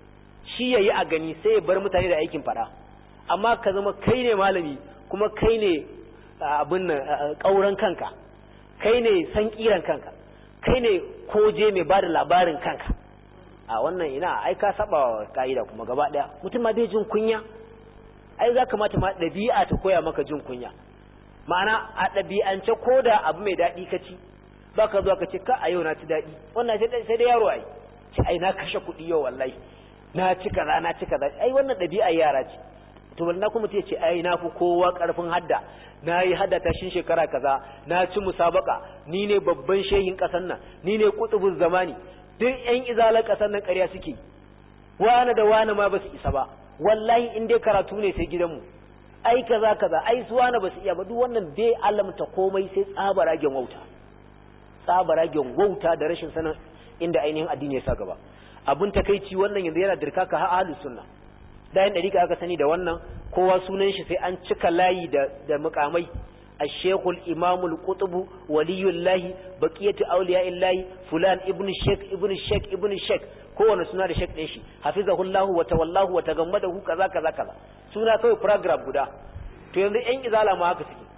shi yayi a gani sai ya bar mutane da aikin fada amma ka zama kai ne malami kuma kai ne abin nan kauran kanka kai ne san kiran kanka kai ne koje mai bada labarin kanka a wannan ina ai ka saba kaida kuma gaba daya mutum ma bai jin kunya ai za kamata ma dabi'a ta koya maka jin kunya ma'ana a dabi'ance koda abu mai dadi kaci baka zo ka ce ka a yau na ci dadi wannan sai sai da yaro ai ce ai na kashe kuɗi yau wallahi na ci kaza na ci kaza ai wannan dabi'a yara ce to wallahi kuma ce ai na fi kowa karfin hadda na yi hadda tashin shekara kaza na ci musabaka ni ne babban shehin kasan nan ni ne kutubul zamani duk ƴan izalar kasan nan ƙarya suke wani da wani ma ba su isa ba wallahi in dai karatu ne sai gidanmu ai kaza kaza ai su wani ba su iya ba duk wannan bai alamta komai sai tsabaragen wauta tsabaragen wauta da rashin sanin inda ainihin addini ya sa gaba abun takeici wannan yanzu yana dirka ka ha ahlus sunna dayan dariƙa aka sani da wannan kowa sunan shi sai an cika layi da da mukamai الشيخ الإمام القطب ولي الله بقية أولياء الله فلان ابن الشيخ ابن الشيخ ابن الشيخ kowane suna da shek ɗin shi hafizahullahu wa tawallahu wa tagammadahu kaza kaza kaza suna kawai program guda to yanzu ƴan izala ma haka suke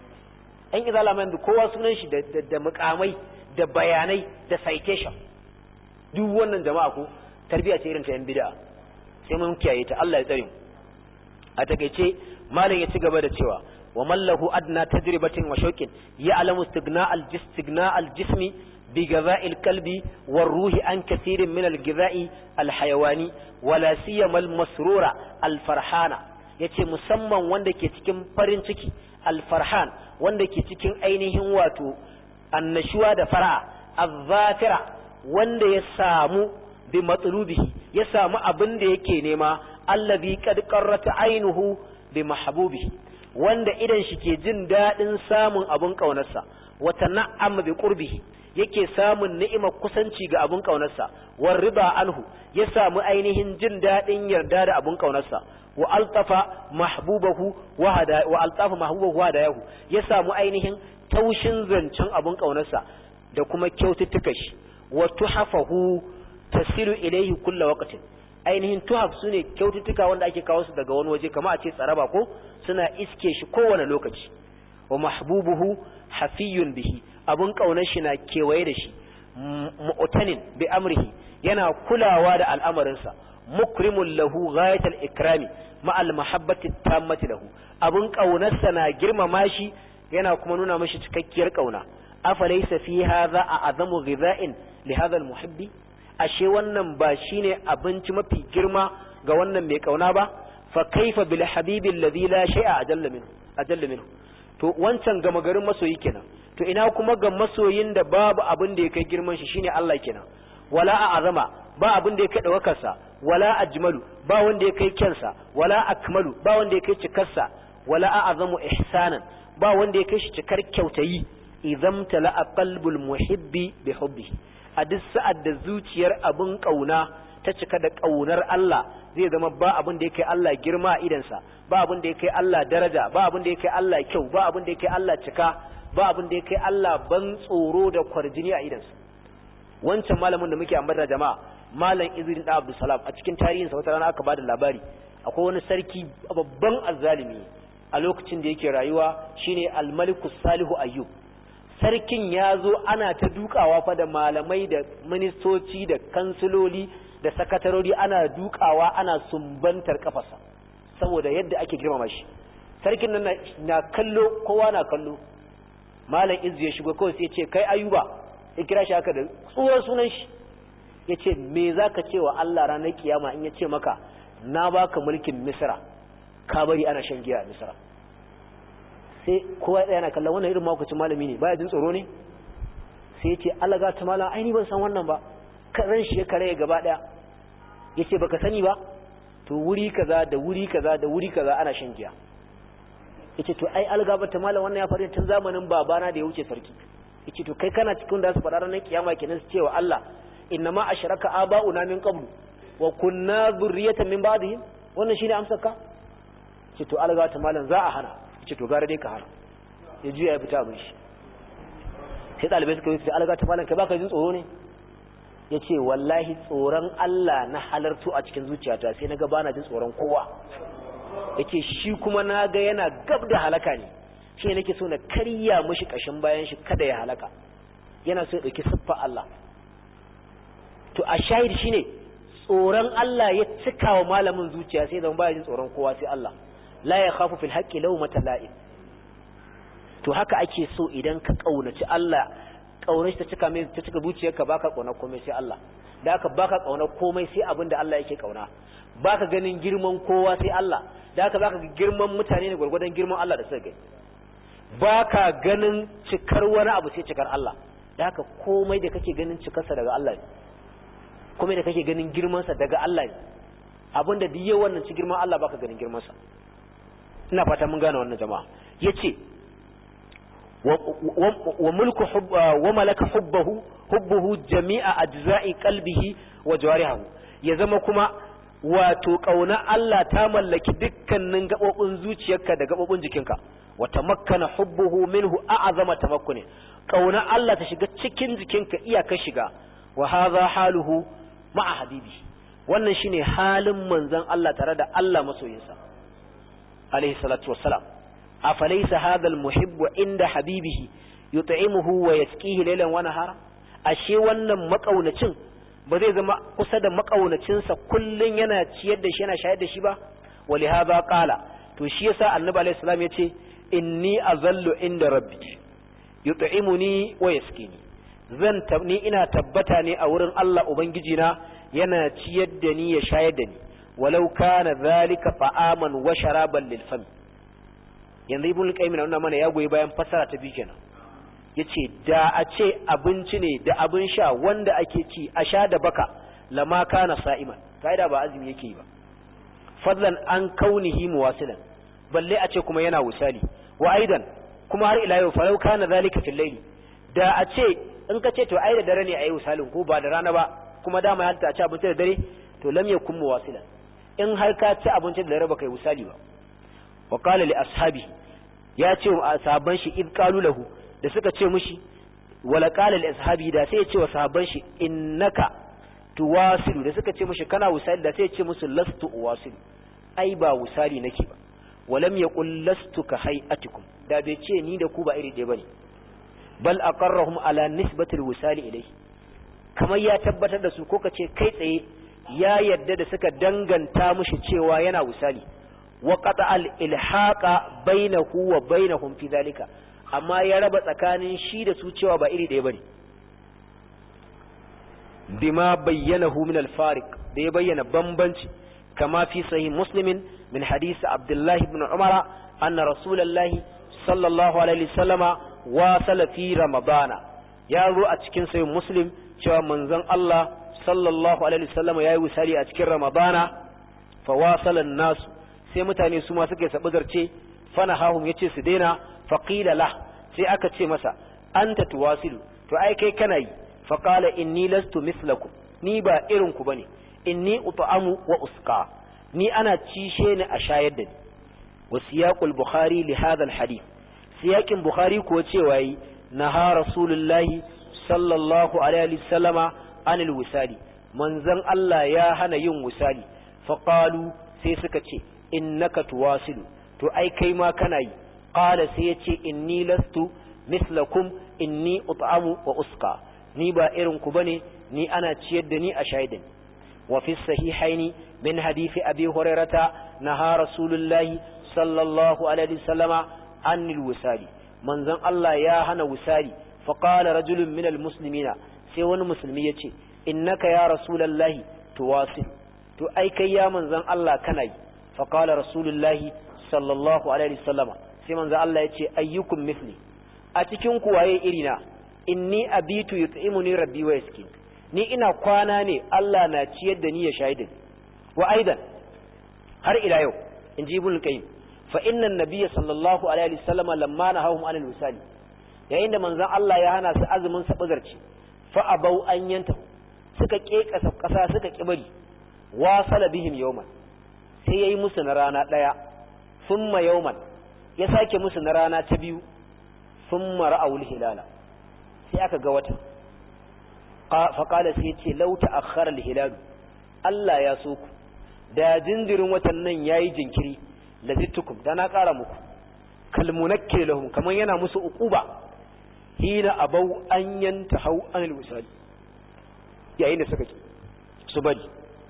ƴan izala ma yanzu kowa sunan shi da da mukamai da bayanai da citation duk wannan jama'a ko tarbiya ce irin ta ƴan bid'a sai mun kiyaye ta Allah ya tsare mu a takeice malam ya ci gaba da cewa wa mallahu adna tajribatin wa shauqin ya'lamu istighna' al-istighna' al-jismi بغذاء القلب والروح عن كثير من الغذاء الحيواني ولا سيما المسرور الفرحان yace musamman wanda ke cikin farin ciki alfarhan wanda ke cikin ainihin wato annashuwa da fara'a azzafira wanda ya samu bi matlubihi ya samu abin da yake nema allazi qad qarrata ainuhu bi mahbubihi wanda idan shi ke jin dadin samun abun kaunarsa wa tan'am bi qurbihi yake samun ni'imar kusanci ga abun kaunarsa war riba anhu ya samu ainihin jin dadin yarda da abun kaunarsa wa altafa mahbubahu wa hada wa altafa mahbubahu wa hadayahu ya samu ainihin taushin zancen abun kaunarsa da kuma kyaututtuka shi wa tuhafahu tasilu ilayhi kullu waqtin ainihin tuhaf sune kyaututtuka wanda ake kawo su daga wani waje kamar a ce tsaraba ko suna iske shi kowane lokaci wa mahbubuhu hafiyun bihi abun kaunar shi na kewaye da shi mu'tanin bi amrihi yana kulawa da al'amarinsa mukrimul lahu ghayatul ikrami ma'al mahabbati tammati lahu abun kaunarsa na girmama shi yana kuma nuna mishi cikakkiyar kauna afalaysa fi hadha a'zamu ghidha'in li hadha al-muhibbi ashe wannan ba shine abinci mafi girma ga wannan mai kauna ba fa kaifa bil habibi alladhi la shay'a ajalla minhu ajalla minhu to wancan gama garin masoyi kenan to ina kuma ga masoyin da babu abin da ya kai girman shi shine Allah kenan wala a'azama ba abin da ya kai dawakarsa wala ajmalu ba wanda ya kai kyansa wala akmalu ba wanda ya kai cikarsa wala a'azamu ihsanan ba wanda ya kai shi cikar kyautayi idan tala qalbul muhibbi bi hubbihi a duk sa'ad da zuciyar abin kauna ta cika da kaunar Allah zai zama ba abin da yake Allah girma a idansa ba abin da yake Allah daraja ba abin da yake Allah kyau ba abin da yake Allah cika ba abin da yake Allah ban tsoro da kwarjini a idansa wancan malamin da muke ambata jama'a malam Izrin da Abdul Salam a cikin tarihinsa wata rana aka bada labari akwai wani sarki babban azzalimi a lokacin da yake rayuwa shine al-Maliku Salihu Ayyub sarkin ya zo ana ta dukawa fa da malamai da ministoci da kansiloli da sakatarori ana dukawa ana sumbantar kafarsa saboda yadda ake girmama shi sarkin nan na kallo kowa na kallo malam Izzu ya shigo kawai sai ya ce kai Ayuba ya kira shi haka da tsuwar sunan shi ya ce me zaka ce wa Allah ranar kiyama in ya ce maka na baka mulkin Misra ka bari ana shan giya a Misra sai kowa yana kallon wannan irin makwacin malami ne baya jin tsoro ne sai ya ce Allah ga ta malam ai ni ban san wannan ba ran shi ya kare gaba daya yace baka sani ba to wuri kaza da wuri kaza da wuri kaza ana shan giya yace to ai algaba ta malam wannan ya faru tun zamanin babana da ya wuce sarki yace to kai kana cikin da su fada ranar kiyama kenan su cewa Allah innama ashraka aba'una min qablu wa kunna dhurriyatan min ba'dihim wannan shine amsar ka yace to algaba ta malam za a hana yace to gara dai ka hana ya juya ya fita abin shi sai dalibai suka yi sai algaba ta malam kai baka jin tsoro ne yace wallahi tsoron Allah na halartu a cikin zuciyata sai naga bana jin tsoron kowa yace shi kuma naga yana gab da halaka ne shi nake so na kariya mishi kashin bayan shi kada ya halaka yana so ya dauki siffa Allah to a shahid shine tsoron Allah ya cika wa malamin zuciya sai zan baya jin tsoron kowa sai Allah la ya khafu fil haqqi lawmata la'im to haka ake so idan ka kaunaci Allah kaunar ta cika mai ta cika zuciyarka baka kauna komai sai Allah da haka baka kauna komai sai abinda Allah yake kauna baka ganin girman kowa sai Allah da haka baka girman mutane ne gurgurdan girman Allah da suka gani baka ganin cikar wani abu sai cikar Allah da haka komai da kake ganin cikarsa daga Allah ne komai da kake ganin girman sa daga Allah ne abinda duk yawan nan ci girman Allah baka ganin girman sa ina fata mun gane wannan jama'a yace wa mulku wa malaka hubbuhu hubbuhu jami'a ajza'i qalbihi wa jawarihi ya zama kuma wato kauna Allah ta mallaki dukkanin gabobin zuciyarka da gabobin jikinka wa tamakkana hubbuhu minhu a'zama tamakkuni kauna Allah ta shiga cikin jikinka iyaka shiga wa hadha haluhu ma'a habibi wannan shine halin manzon Allah tare da Allah masoyinsa alayhi salatu wassalam afalaysa hadha almuhibbu inda habibihi yut'imuhu wa yasqihi laylan wa nahara ashe wannan makaunacin ba zai zama kusa da makaunacin sa kullun yana ciyar da shi yana shayar da shi ba wali hadha qala to shi yasa annabi alayhi salam yace inni azallu inda rabbi yut'imuni wa yasqini zan ni ina tabbata ne a wurin Allah ubangiji na yana ciyar da ni ya shayar da ni walau kana zalika ta'aman wa sharaban lil fam yanzu ibn qayyim na mana ya goyi bayan fasara ta biyu kenan yace da a ce abinci ne da abin sha wanda ake ci a sha da baka lama kana sa'iman kaida ba azumi yake yi ba fadlan an kaunihi muwasilan balle a ce kuma yana wusali wa aidan kuma har ila yau falau kana zalika fil layli da a ce in ka ce to ai da dare ne ayi wusalin ko ba da rana ba kuma dama ya ta ci abinci da dare to lam yakun muwasilan in har ka ci abinci da dare baka yi wusali ba wa qala li ashabi ya ce wa sahabban shi id qalu lahu da suka ce mishi wala qala li ashabi da sai ya ce wa sahabban shi innaka tuwasilu da suka ce mishi kana wusali da sai ya ce musu lastu uwasilu ai ba wusali nake ba walam yaqul lastu ka hay'atikum da bai ce ni da ku ba iri ɗaya bane bal aqarrahum ala nisbati alwisali ilayhi kamar ya tabbatar da su ko kace kai tsaye ya yadda da suka danganta mushi cewa yana wusali wa qata al ilhaqa bainahu wa bainahum fi zalika amma ya raba tsakanin shi da su cewa ba iri ɗaya bane bima bayyanahu min al fariq da ya bayyana bambanci kama fi sahih muslimin min hadisi abdullahi ibn umara anna rasulullahi sallallahu alaihi wasallama wasala fi ramadana ya zo a cikin sahih muslim cewa manzon Allah sallallahu alaihi wasallama yayi wusali a cikin ramadana fa wasala an-nas sai mutane su ma suke sabuzarce fanahahum yace su daina faqila lah sai aka ce masa anta tuwasilu to ai kai kana yi fa qala inni lastu mislakum ni ba irin ku bane inni ut'amu wa usqa ni ana cishe ni a shayar da ni wasiyaqul bukhari li hadha al-hadith siyakin bukhari ko cewa yi naha rasulullahi sallallahu alaihi wasallama anil wisali manzon Allah ya hana yin wisali fa qalu sai suka ce innaka tuwasilu to ai kai ma kana yi qala sai yace inni lastu mislakum inni ut'amu wa usqa ni ba irin ku bane ni ana ciyar da ni a shaidin wa fi sahihaini min hadisi abi hurairata naha rasulullahi sallallahu alaihi wasallama anil wisali manzon Allah ya hana wisali fa qala rajulun minal muslimina sai wani musulmi yace innaka ya rasulullahi tuwasil to ai kai ya manzon Allah kana yi fa qala rasulullahi sallallahu alaihi wasallama sai manzon Allah yace ayyukum misli a cikin ku waye irina inni abitu yut'imuni rabbi wa yaskin ni ina kwana ne Allah na ciyar da ni ya shaidin wa aidan har ila yau inji ibn qayyim fa inna an-nabiy sallallahu alaihi wasallam lamma nahahum anil wisali yayin da manzon Allah ya hana su azumin sabazarci fa abau an yanta suka kekasa kasa suka kibari wasala bihim yawman sai yayi musu na rana daya thumma yawman ya sake musu na rana ta biyu thumma ra'awul hilala sai aka ga wata fa qala sai yace law ta'akhkhara al-hilal Allah ya so ku da jinjirin watan nan yayi jinkiri lazittukum da na ƙara muku kalmunakke lahum kaman yana musu uquba hina abau an yantahu anil wisal yayin da suka su bari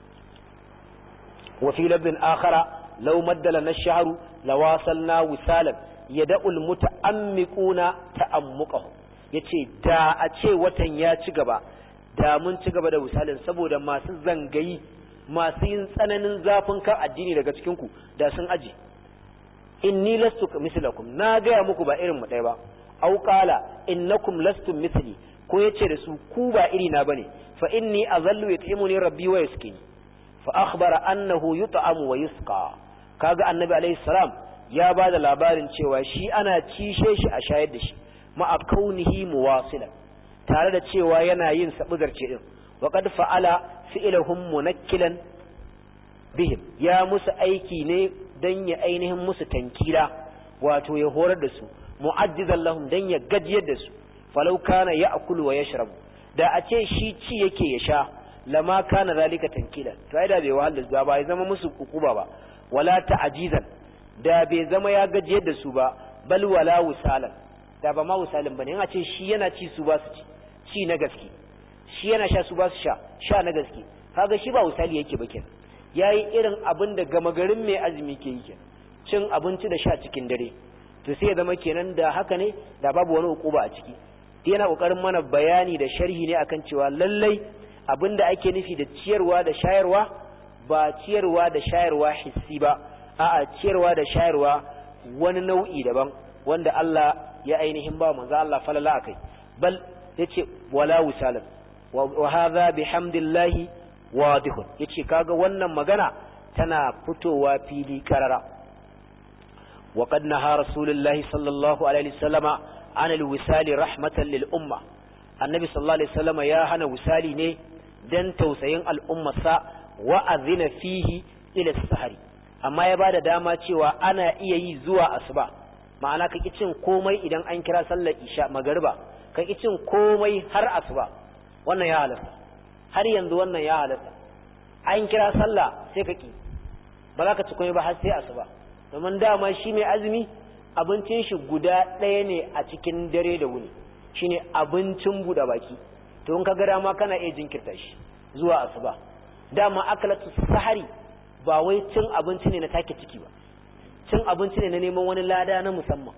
wa fi labdin akhara law maddala ash-shahru lawasalna wisalan yad'ul muta'ammiquna ta'ammuqahu yace da a ce watan ya ci gaba da mun ci gaba da wisalin saboda masu zangayi masu yin tsananin zafin kan addini daga cikin ku da sun aje inni lastu mislakum na ga muku ba irin mu dai ba aw qala innakum lastum mithli ko yace da su ku ba iri na bane fa inni azallu yut'imuni rabbi wa yaskini fa akhbara annahu yut'amu wa yusqa kaga annabi alayhi salam ya bada labarin cewa shi ana cishe shi a shayar da shi ma kaunihi muwasilan tare da cewa yana yin sabuzarce din wa qad fa'ala fi'luhum munakkilan bihim ya musu aiki ne dan ya ainihin musu tankira wato ya horar da su mu'addizan lahum dan ya gajiyar da su falau kana ya'kulu wa yashrabu da a ce shi ci yake ya sha lama kana zalika tankila to ai da bai wahal da ba ya zama musu ukuba ba wala ta'jizan da bai zama ya gajiyar da su ba bal wala wusalan da ba ma wusalin bane in a ce shi yana ci su ba su ci ci na gaske shi yana sha su ba su sha sha na gaske kaga shi ba wusali yake ba kenan yayi irin abin da gama garin mai azumi ke yi kenan cin abinci da sha cikin dare to sai ya zama kenan da haka ne da babu wani ukuba a ciki yana kokarin mana bayani da sharhi ne akan cewa lallai abinda ake nufi da ciyarwa da shayarwa ba ciyarwa da shayarwa hissi ba a'a ciyarwa da shayarwa wani nau'i daban wanda Allah ya ainihin ba manzo Allah falala akai bal yace wala wisalan wa hadha bihamdillahi wadihun yace kaga wannan magana tana fitowa fili karara wa qad naha rasulullahi sallallahu alaihi wasallama an alwisali rahmatan lil umma annabi sallallahu alaihi wasallama ya hana wisali ne dan tausayin al'ummarsa wa azina fihi ila sahari amma ya bada dama cewa ana iya yi zuwa asuba ma'ana kake cin komai idan an kira sallar isha magariba kake cin komai har asuba wannan ya halatta har yanzu wannan ya halatta an kira sallah sai kake ba za ka ci komai ba har sai asuba domin dama shi mai azumi abincin shi guda ɗaya ne a cikin dare da wuni shine abincin buɗe baki to in ka ga dama kana iya jinkirta shi zuwa asuba dama akalatu sahari ba wai cin abinci ne na take ciki ba cin abinci ne na neman wani lada na musamman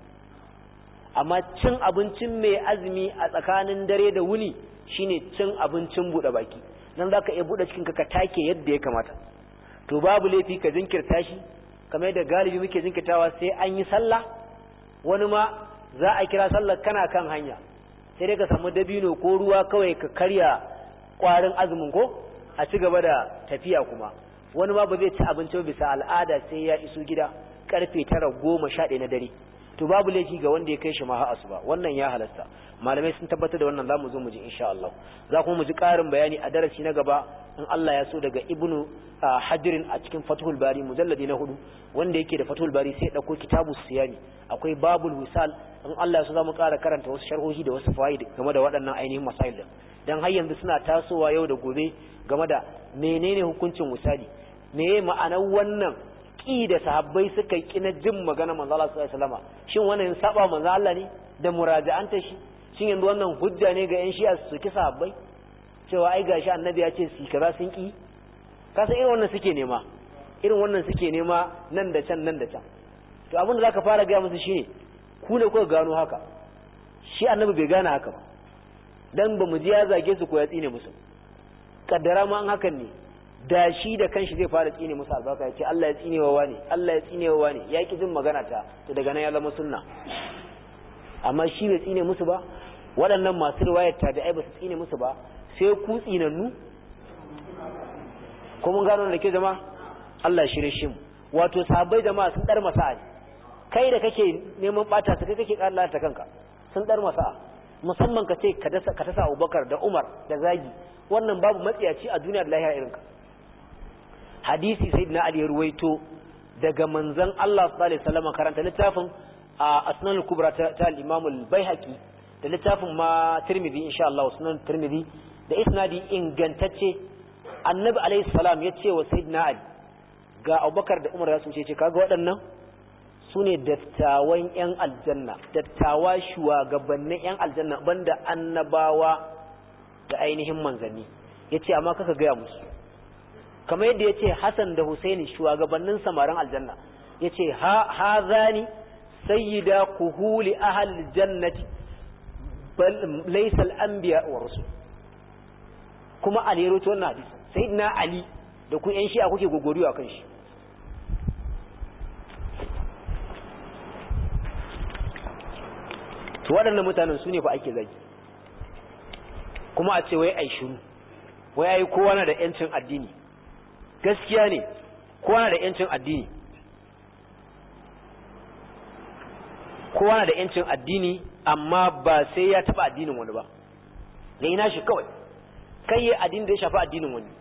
amma cin abincin mai azumi a tsakanin dare da wuni shine cin abincin buɗe baki dan zaka iya buɗe cikin ka ka take yadda ya kamata to babu laifi ka jinkirta shi kamar yadda galibi muke jinkirtawa sai an yi sallah wani ma za a kira sallar kana kan hanya sai dai ka samu dabino ko ruwa kawai ka karya kwarin azumin ko a ci gaba da tafiya kuma wani ma ba zai ci abinci bisa al'ada sai ya iso gida karfe tara goma sha ɗaya na dare to babu laifi ga wanda ya kai shi ma har asuba wannan ya halasta malamai sun tabbatar da wannan zamu zo mu ji insha Allah za kuma mu ji ƙarin bayani a darasi na gaba in Allah ya so daga ibnu hadirin a cikin fathul bari mujalladi na hudu wanda yake da fathul bari sai dauko kitabus siyami akwai babul wisal in Allah ya so zamu ƙara karanta wasu sharhohi da wasu fawaid game da waɗannan ainihin masail din dan har yanzu suna tasowa yau da gobe game da menene hukuncin wisali meye ma'anar wannan ki da sahabbai suka yi na jin magana manzo Allah sallallahu alaihi wasallam shin wannan saba manzo Allah ne da muraja'anta shi shin yanzu wannan hujja ne ga yan shi'a su ki sahabbai cewa ai gashi annabi ya ce su kaza sun ki kasa irin wannan suke nema irin wannan suke nema nan da can nan da can to abin da zaka fara ga musu shine ku ne kuka gano haka shi annabi bai gane haka ba dan ba mu ji ya zage su ko ya tsine musu kaddara ma an hakan ne da shi da kanshi zai fara tsine musu albarka ya ce Allah ya tsine wa wani Allah ya tsine wa wani ya ki jin magana ta to daga nan ya zama sunna amma shi bai tsine musu ba waɗannan masu riwayar ta da ai ba su tsine musu ba sai ku tsinannu ko mun gano da ke jama'a Allah shirye shi mu wato sahabbai jama'a sun dar masa kai da kake neman bata su kai kake kallata ta kanka sun dar masa musamman ka ce ka dasa ka tasa Abubakar da Umar da zagi wannan babu matsiyaci a duniya da lahira irinka hadisi sayyidina Ali ya ruwaito daga manzon Allah sallallahu alaihi wasallam karanta littafin Asnan al-Kubra ta al-Imam al-Baihaqi da littafin ma Tirmidhi insha Allah Sunan Tirmidhi da da isnadi ingantacce annabi alaihi salam ya ce wa sayyidina ali ga abubakar da umar su ce kaga waɗannan su ne dattawan yan aljanna dattawa shugabannin yan aljanna banda annabawa da ainihin manzanni yace amma kaka gaya musu kamar yadda yace Hassan da Husaini shugabannin samarin aljanna yace ha hazani sayyida kuhuli ahli jannati bal laysa al-anbiya wa rusul kuma Ali rawaito wannan hadisi sayyidina Ali da ku yan shi'a kuke gogoriyo akan shi to waɗannan mutanen su ne fa ake zagi kuma a ce wai ai shiru wai ai kowa na da yancin addini gaskiya ne kowa na da yancin addini kowa na da yancin addini amma ba sai ya taba addinin wani ba da ina shi kawai kai ya addini da ya shafi addinin wani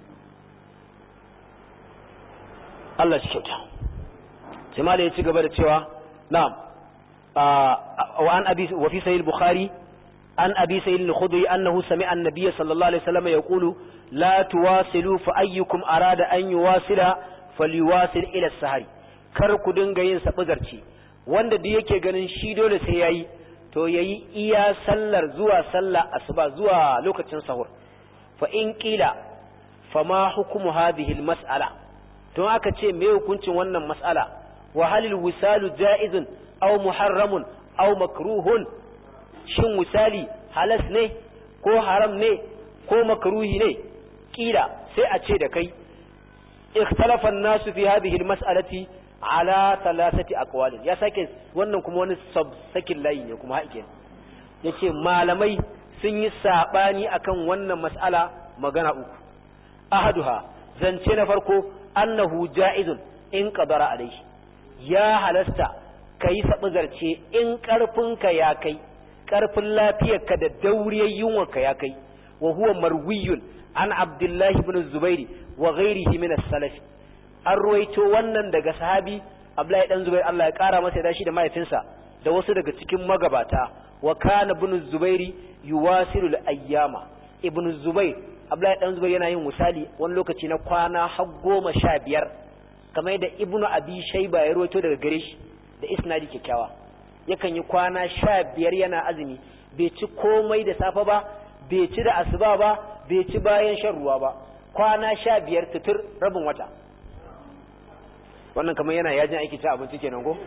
Allah shi kyauta sai malai ya ci gaba da cewa na'am wa an abi wa fi sahih al-bukhari an abi sa'id al-khudri annahu sami'a an-nabiy sallallahu alaihi wasallam yaqulu la tuwasilu fa ayyukum arada an yuwasila falyuwasil ila as-sahari kar ku dinga yin sabuzarci wanda duk yake ganin shi dole sai yayi to yayi iya sallar zuwa sallar asuba zuwa lokacin sahur fa in qila fama hukumu hadhihi al-mas'ala to aka ce me hukuncin wannan mas'ala wa halil wisalu ja'izun aw muharramun aw makruhun shin wisali halas ne ko haram ne ko makruhi ne kila sai a ce da kai ikhtalafa an-nasu fi hadhihi al-mas'alati ala thalathati aqwal ya sake wannan kuma wani sakin layi ne kuma haƙe yace malamai sun yi sabani akan wannan mas'ala magana uku ahaduha zance na farko annahu ja'izun in qadara alayhi ya halasta kai sabuzarce in karfinka ya kai karfin lafiyarka da dauriyar yunwarka ya kai wa huwa marwiyun an abdullahi ibn zubairi wa ghairihi min as-salaf an ruwaito wannan daga sahabi abdullahi dan zubair Allah ya kara masa da shi da mahaifinsa da wasu daga cikin magabata wa kana ibn zubairi yuwasilu al-ayyama ibn zubair abdullahi dan zubair yana yin misali wani lokaci na kwana har goma sha biyar kamar da ibnu abi shayba ya ruwaito daga gare shi da isnadi kyakkyawa yakan yi kwana sha biyar yana azumi bai ci komai da safe ba bai ci da asuba ba bai ci bayan shan ruwa ba kwana sha biyar tutur rabin wata wannan kamar yana yajin aiki ta abinci kenan ko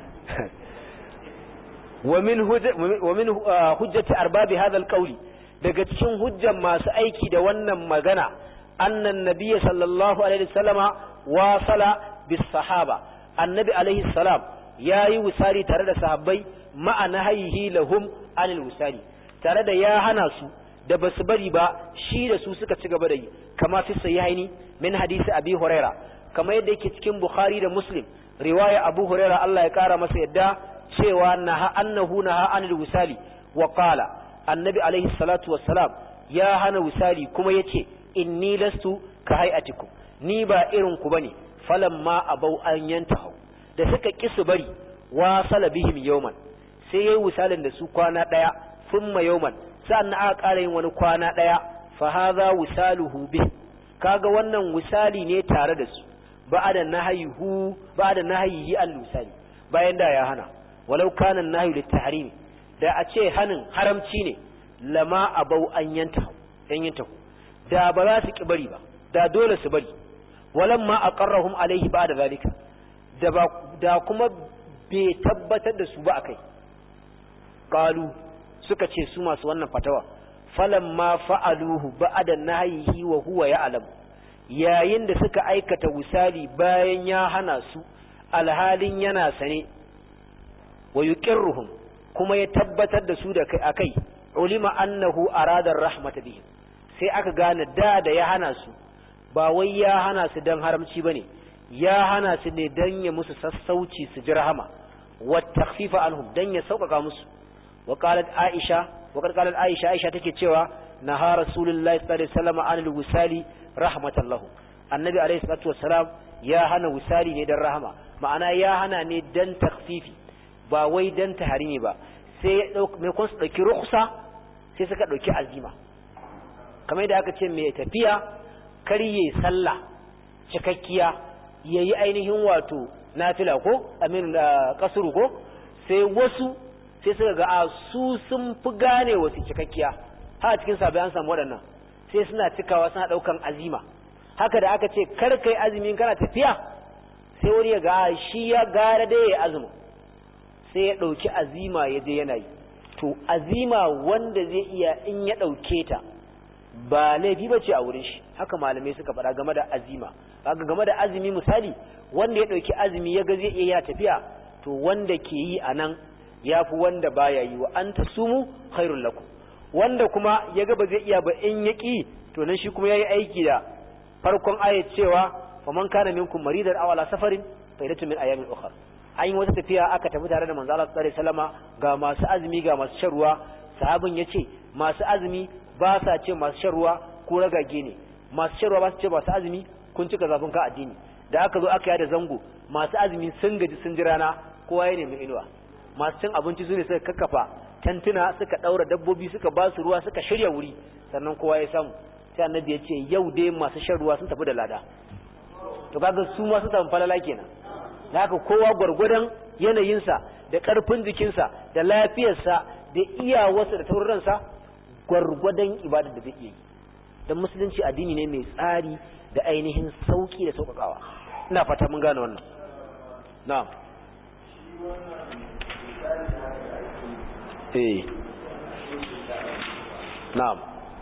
wa min wa min hujjati arbabi hadha alqawli daga cikin hujjan masu aiki da wannan magana annan nabiyyi sallallahu alaihi wasallama wasala bis sahaba annabi alaihi salam yayi wisali tare da sahabbai ma'ana hayhi lahum anil wisali tare da ya hana su da basu bari ba shi da su suka ci gaba da yi kama fi sahihaini min hadisi abi huraira kama yadda yake cikin bukhari da muslim riwaya abu huraira Allah ya kara masa yadda cewa naha annahu naha anil wisali wa qala annabi alaihi salatu wassalam ya hana wisali kuma yace inni lastu ka hayatikum ni ba irin ku bane falamma abau an yantahu da suka kisu bari wa salabihim yawman sai yayi wisalin da su kwana daya thumma yawman sannan aka ƙara yin wani kwana daya fa hadha wisaluhu bih kaga wannan wisali ne tare da su ba'da nahyihu ba'da nahyihi al-wisali bayan da ya hana walau kana nahyu lit-tahrim da a ce hanin haramci ne lama abau an yantahu dan yantahu da ba za su ki bari ba da dole su bari walamma aqarrahum alaihi ba'da zalika da ba da kuma bai tabbatar da su ba akai qalu suka ce su masu wannan fatawa falamma fa'aluhu ba'da nahyihi wa huwa ya'lam yayin da suka aikata wisali bayan ya hana su alhalin yana sane wa yuqirruhum kuma ya tabbatar da su da kai akai ulima annahu arada rahmat bihim sai aka gane da da ya hana su ba wai ya hana su dan haramci bane ya hana su ne dan ya musu sassauci su ji rahama wa takhfifa anhum dan ya sauƙaƙa musu wa qalat aisha wa qalat aisha aisha take cewa naha rasulullahi sallallahu alaihi wasallam anil wisali rahmatallahu annabi alaihi salatu wassalam ya hana wisali ne dan rahama ma'ana ya hana ne dan takhfifi ba wai dan tahrimi ba sai ya dauki me kun su dauki rukhsa sai suka dauki azima kamar da aka ce mai tafiya karye sallah cikakkiya yayi ainihin wato nafila ko amin kasuru ko sai wasu sai suka ga a su sun fi gane wasu cikakkiya ha cikin sabai an samu waɗannan sai suna cikawa suna ɗaukan azima haka da aka ce kar kai azumin kana tafiya sai wani ya ga shi ya gara da ya azumi sai ya ɗauki azima ya je yana yi to azima wanda zai iya in ya ɗauke ta ba laifi ba ce a wurin shi haka malamai suka faɗa game da azima kaga game da azumi misali wanda ya ɗauki azumi ya ga zai iya yana tafiya to wanda ke yi a nan ya fi wanda baya yi wa an ta sumu khairun lakum wanda kuma ya ga ba zai iya ba in ya ƙi to nan shi kuma ya yi aiki da farkon ayat cewa faman kana minkum maridan aw ala safarin fa idatu min ayamin ukhra an yi wata tafiya aka tafi tare da manzo Allah sallallahu alaihi wasallama ga masu azumi ga masu shan ruwa sahabin yace masu azumi ba sa ce masu shan ruwa ko ragage ne masu shan ruwa ba su ce masu azumi kun cika zafin ka addini da aka zo aka yada zango masu azumi sun gaji sun ji rana kowa ya nemi inuwa masu cin abinci su ne suka kakkafa tantuna suka daura dabbobi suka ba su ruwa suka shirya wuri sannan kowa ya samu sai annabi ya ce yau dai masu shan ruwa sun tafi da lada to kaga su ma su tafi falala kenan da haka kowa gwargwadon yanayinsa da karfin jikinsa da lafiyarsa da iyawarsa da taurinsa gwargwadon ibadar da zai yi don musulunci addini ne mai tsari da ainihin sauki da sauƙaƙawa ina fata mun gane wannan na'am eh na'am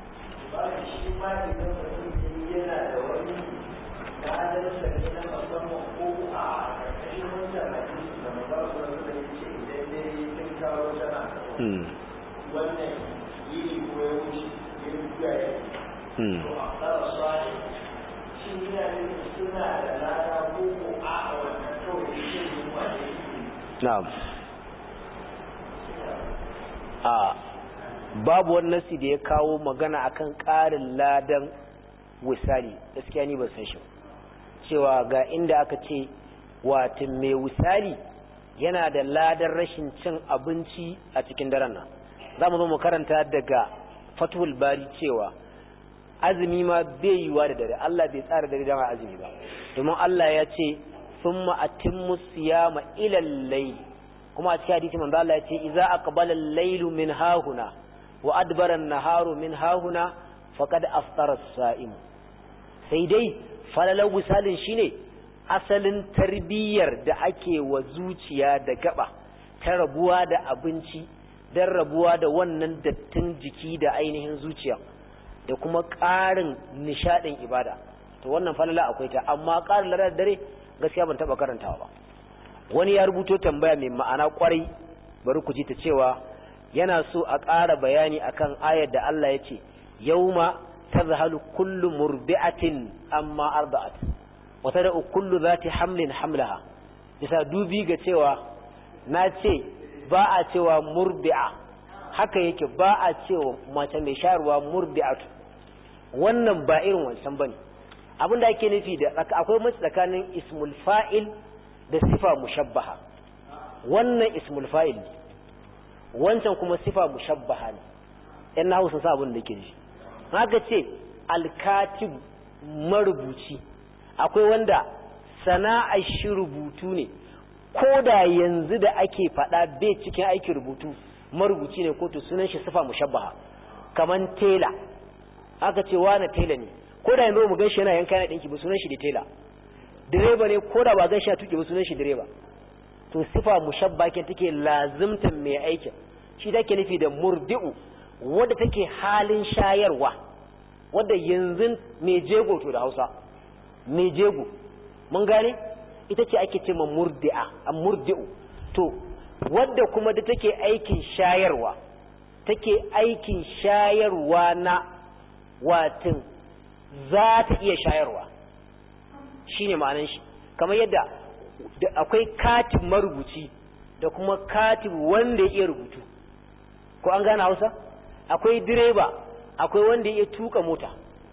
hmm wannan yi ko ya wuce yin kuyaye hmm to a tsara swani shi yana da suna da lada ko ko a wannan kawai shi ne wani na'am a babu wani nasi da ya kawo magana akan ƙarin ladan wisali gaskiya ni ban san shi cewa ga inda aka ce watin mai wisali yana da ladan rashin cin abinci a cikin daren nan za mu zo mu karanta daga fathul bari cewa azumi ma bai yiwa da dare Allah bai tsara dare dama azumi ba domin Allah ya ce thumma atimmu siyama ila al-layl kuma a cikin hadisi manzo Allah ya ce idza aqbala al-laylu min hahuna wa adbara an-naharu min hahuna faqad aftara as-sa'im sai dai falalau misalin shine asalin tarbiyyar da ake wa zuciya da gaba ta rabuwa da abinci don rabuwa da wannan dattin jiki da ainihin zuciya da kuma ƙarin nishaɗin ibada to wannan falala akwai ta amma ƙarin larar dare gaskiya ban taɓa karantawa ba wani ya rubuto tambaya mai ma'ana ƙwarai bari ku ji ta cewa yana so a ƙara bayani akan ayar da Allah ya ce yauma tazhalu kullu murbi'atin amma arda'at wa tad'u kullu zati hamlin hamlaha bisa dubi ga cewa na ce ba a cewa murbi'a haka yake ba a cewa mace mai shayarwa murbi'atu wannan ba irin wancan bane abinda ake nufi da akwai mace tsakanin ismul fa'il da sifa mushabbaha wannan ismul fa'il ne wancan kuma sifa mushabbaha ne ɗan nahu sun sa abin da yake nufi haka ce alkatib marubuci akwai wanda sana'ar shi rubutu ne ko da yanzu da ake faɗa bai cikin aikin rubutu marubuci ne ko to sunan shi sifa mushabbaha kaman tela aka ce wani tela ne ko da yanzu mu gan shi yana yanka yana ɗinki ba sunan shi da tela direba ne ko da ba gan shi a tuke ba sunan shi direba to sifa mushabba ke take lazimtan mai aikin shi take nufi da murdi'u wadda take halin shayarwa wadda yanzu mai jego to da Hausa mai jego mun gane ita ce ake ce ma murdi'a a murdi'u to wadda kuma da take aikin shayarwa take aikin shayarwa na watin za ta iya shayarwa shine ma'anar shi kamar yadda akwai katib marubuci da kuma katib wanda ya iya rubutu ko an gane Hausa akwai direba akwai wanda ya iya tuka mota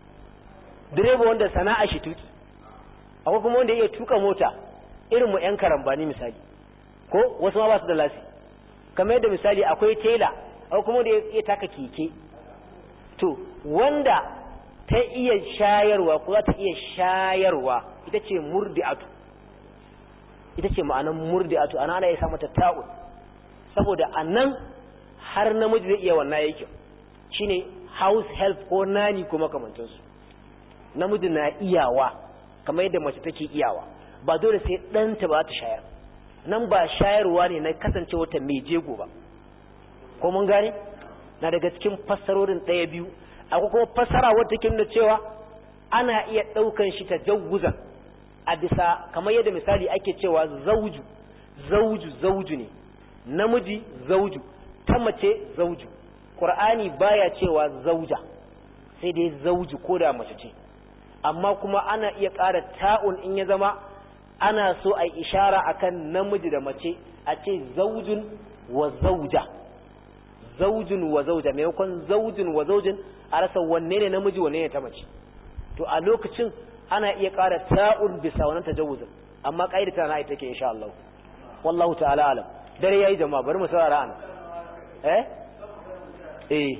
direba wanda sana'a shi tuki akwai kuma wanda ya iya tuka mota irin mu yan karambani misali ko wasu ma ba su da lasi kamar yadda misali akwai tela akwai kuma wanda ya iya taka keke to wanda ta iya shayarwa ko za ta iya shayarwa ita ce murdi'atu ita ce ma'anar murdi'atu ana ana iya sa mata ta'un saboda anan har namiji zai iya wannan yake shine house help ko nani ko makamantansu namiji na iyawa kamar yadda mace take iyawa ba dole sai ɗanta ba ta shayar nan ba shayarwa ne na kasance wata mai jego ba ko mun gane na daga cikin fassarorin ɗaya biyu akwai kuma fassara wadda take nuna cewa ana iya ɗaukan shi ta jawuzan a bisa kamar yadda misali ake cewa zauju zauju zauju ne namiji zauju ta mace zauju Qur'ani baya cewa zauja sai dai zauju ko da mace ce amma kuma ana iya ƙara ta'un in ya zama ana so a yi ishara akan namiji da mace a ce zaujun wa zauja zaujun wa zauja maimakon zaujun wa zaujin a rasa wanne ne namiji wanne ne ta mace to a lokacin ana iya ƙara ta'un bisa wannan tajawuzin amma ƙa'ida ta na ita take insha Allah wallahu ta'ala alam dare yayi jama'a bari mu saurara an eh eh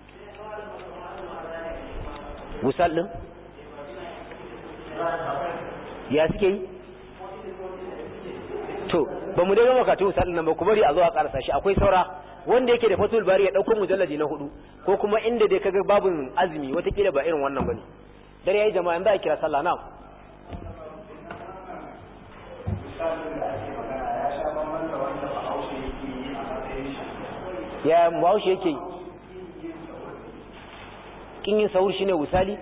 wusal din ya suke yi to ba mu dai gama katu wusal din nan ba ku bari a zo a karasa shi akwai saura wanda yake da fatul bari ya dauko mujalladi na hudu ko kuma inda dai kaga babun azumi watakila ba irin wannan bane dare yayi jama'a in za a kira sallah na ya bahaushe yake kin yin sahur shine wusali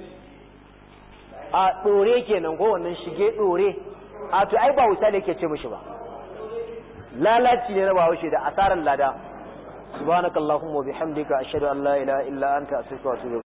a dore kenan ko wannan shige dore a to ai ba wusali yake ce mishi ba lalaci ne na bahaushe da asaran lada subhanakallahumma wa bihamdika ashhadu an la ilaha illa anta astaghfiruka wa atubu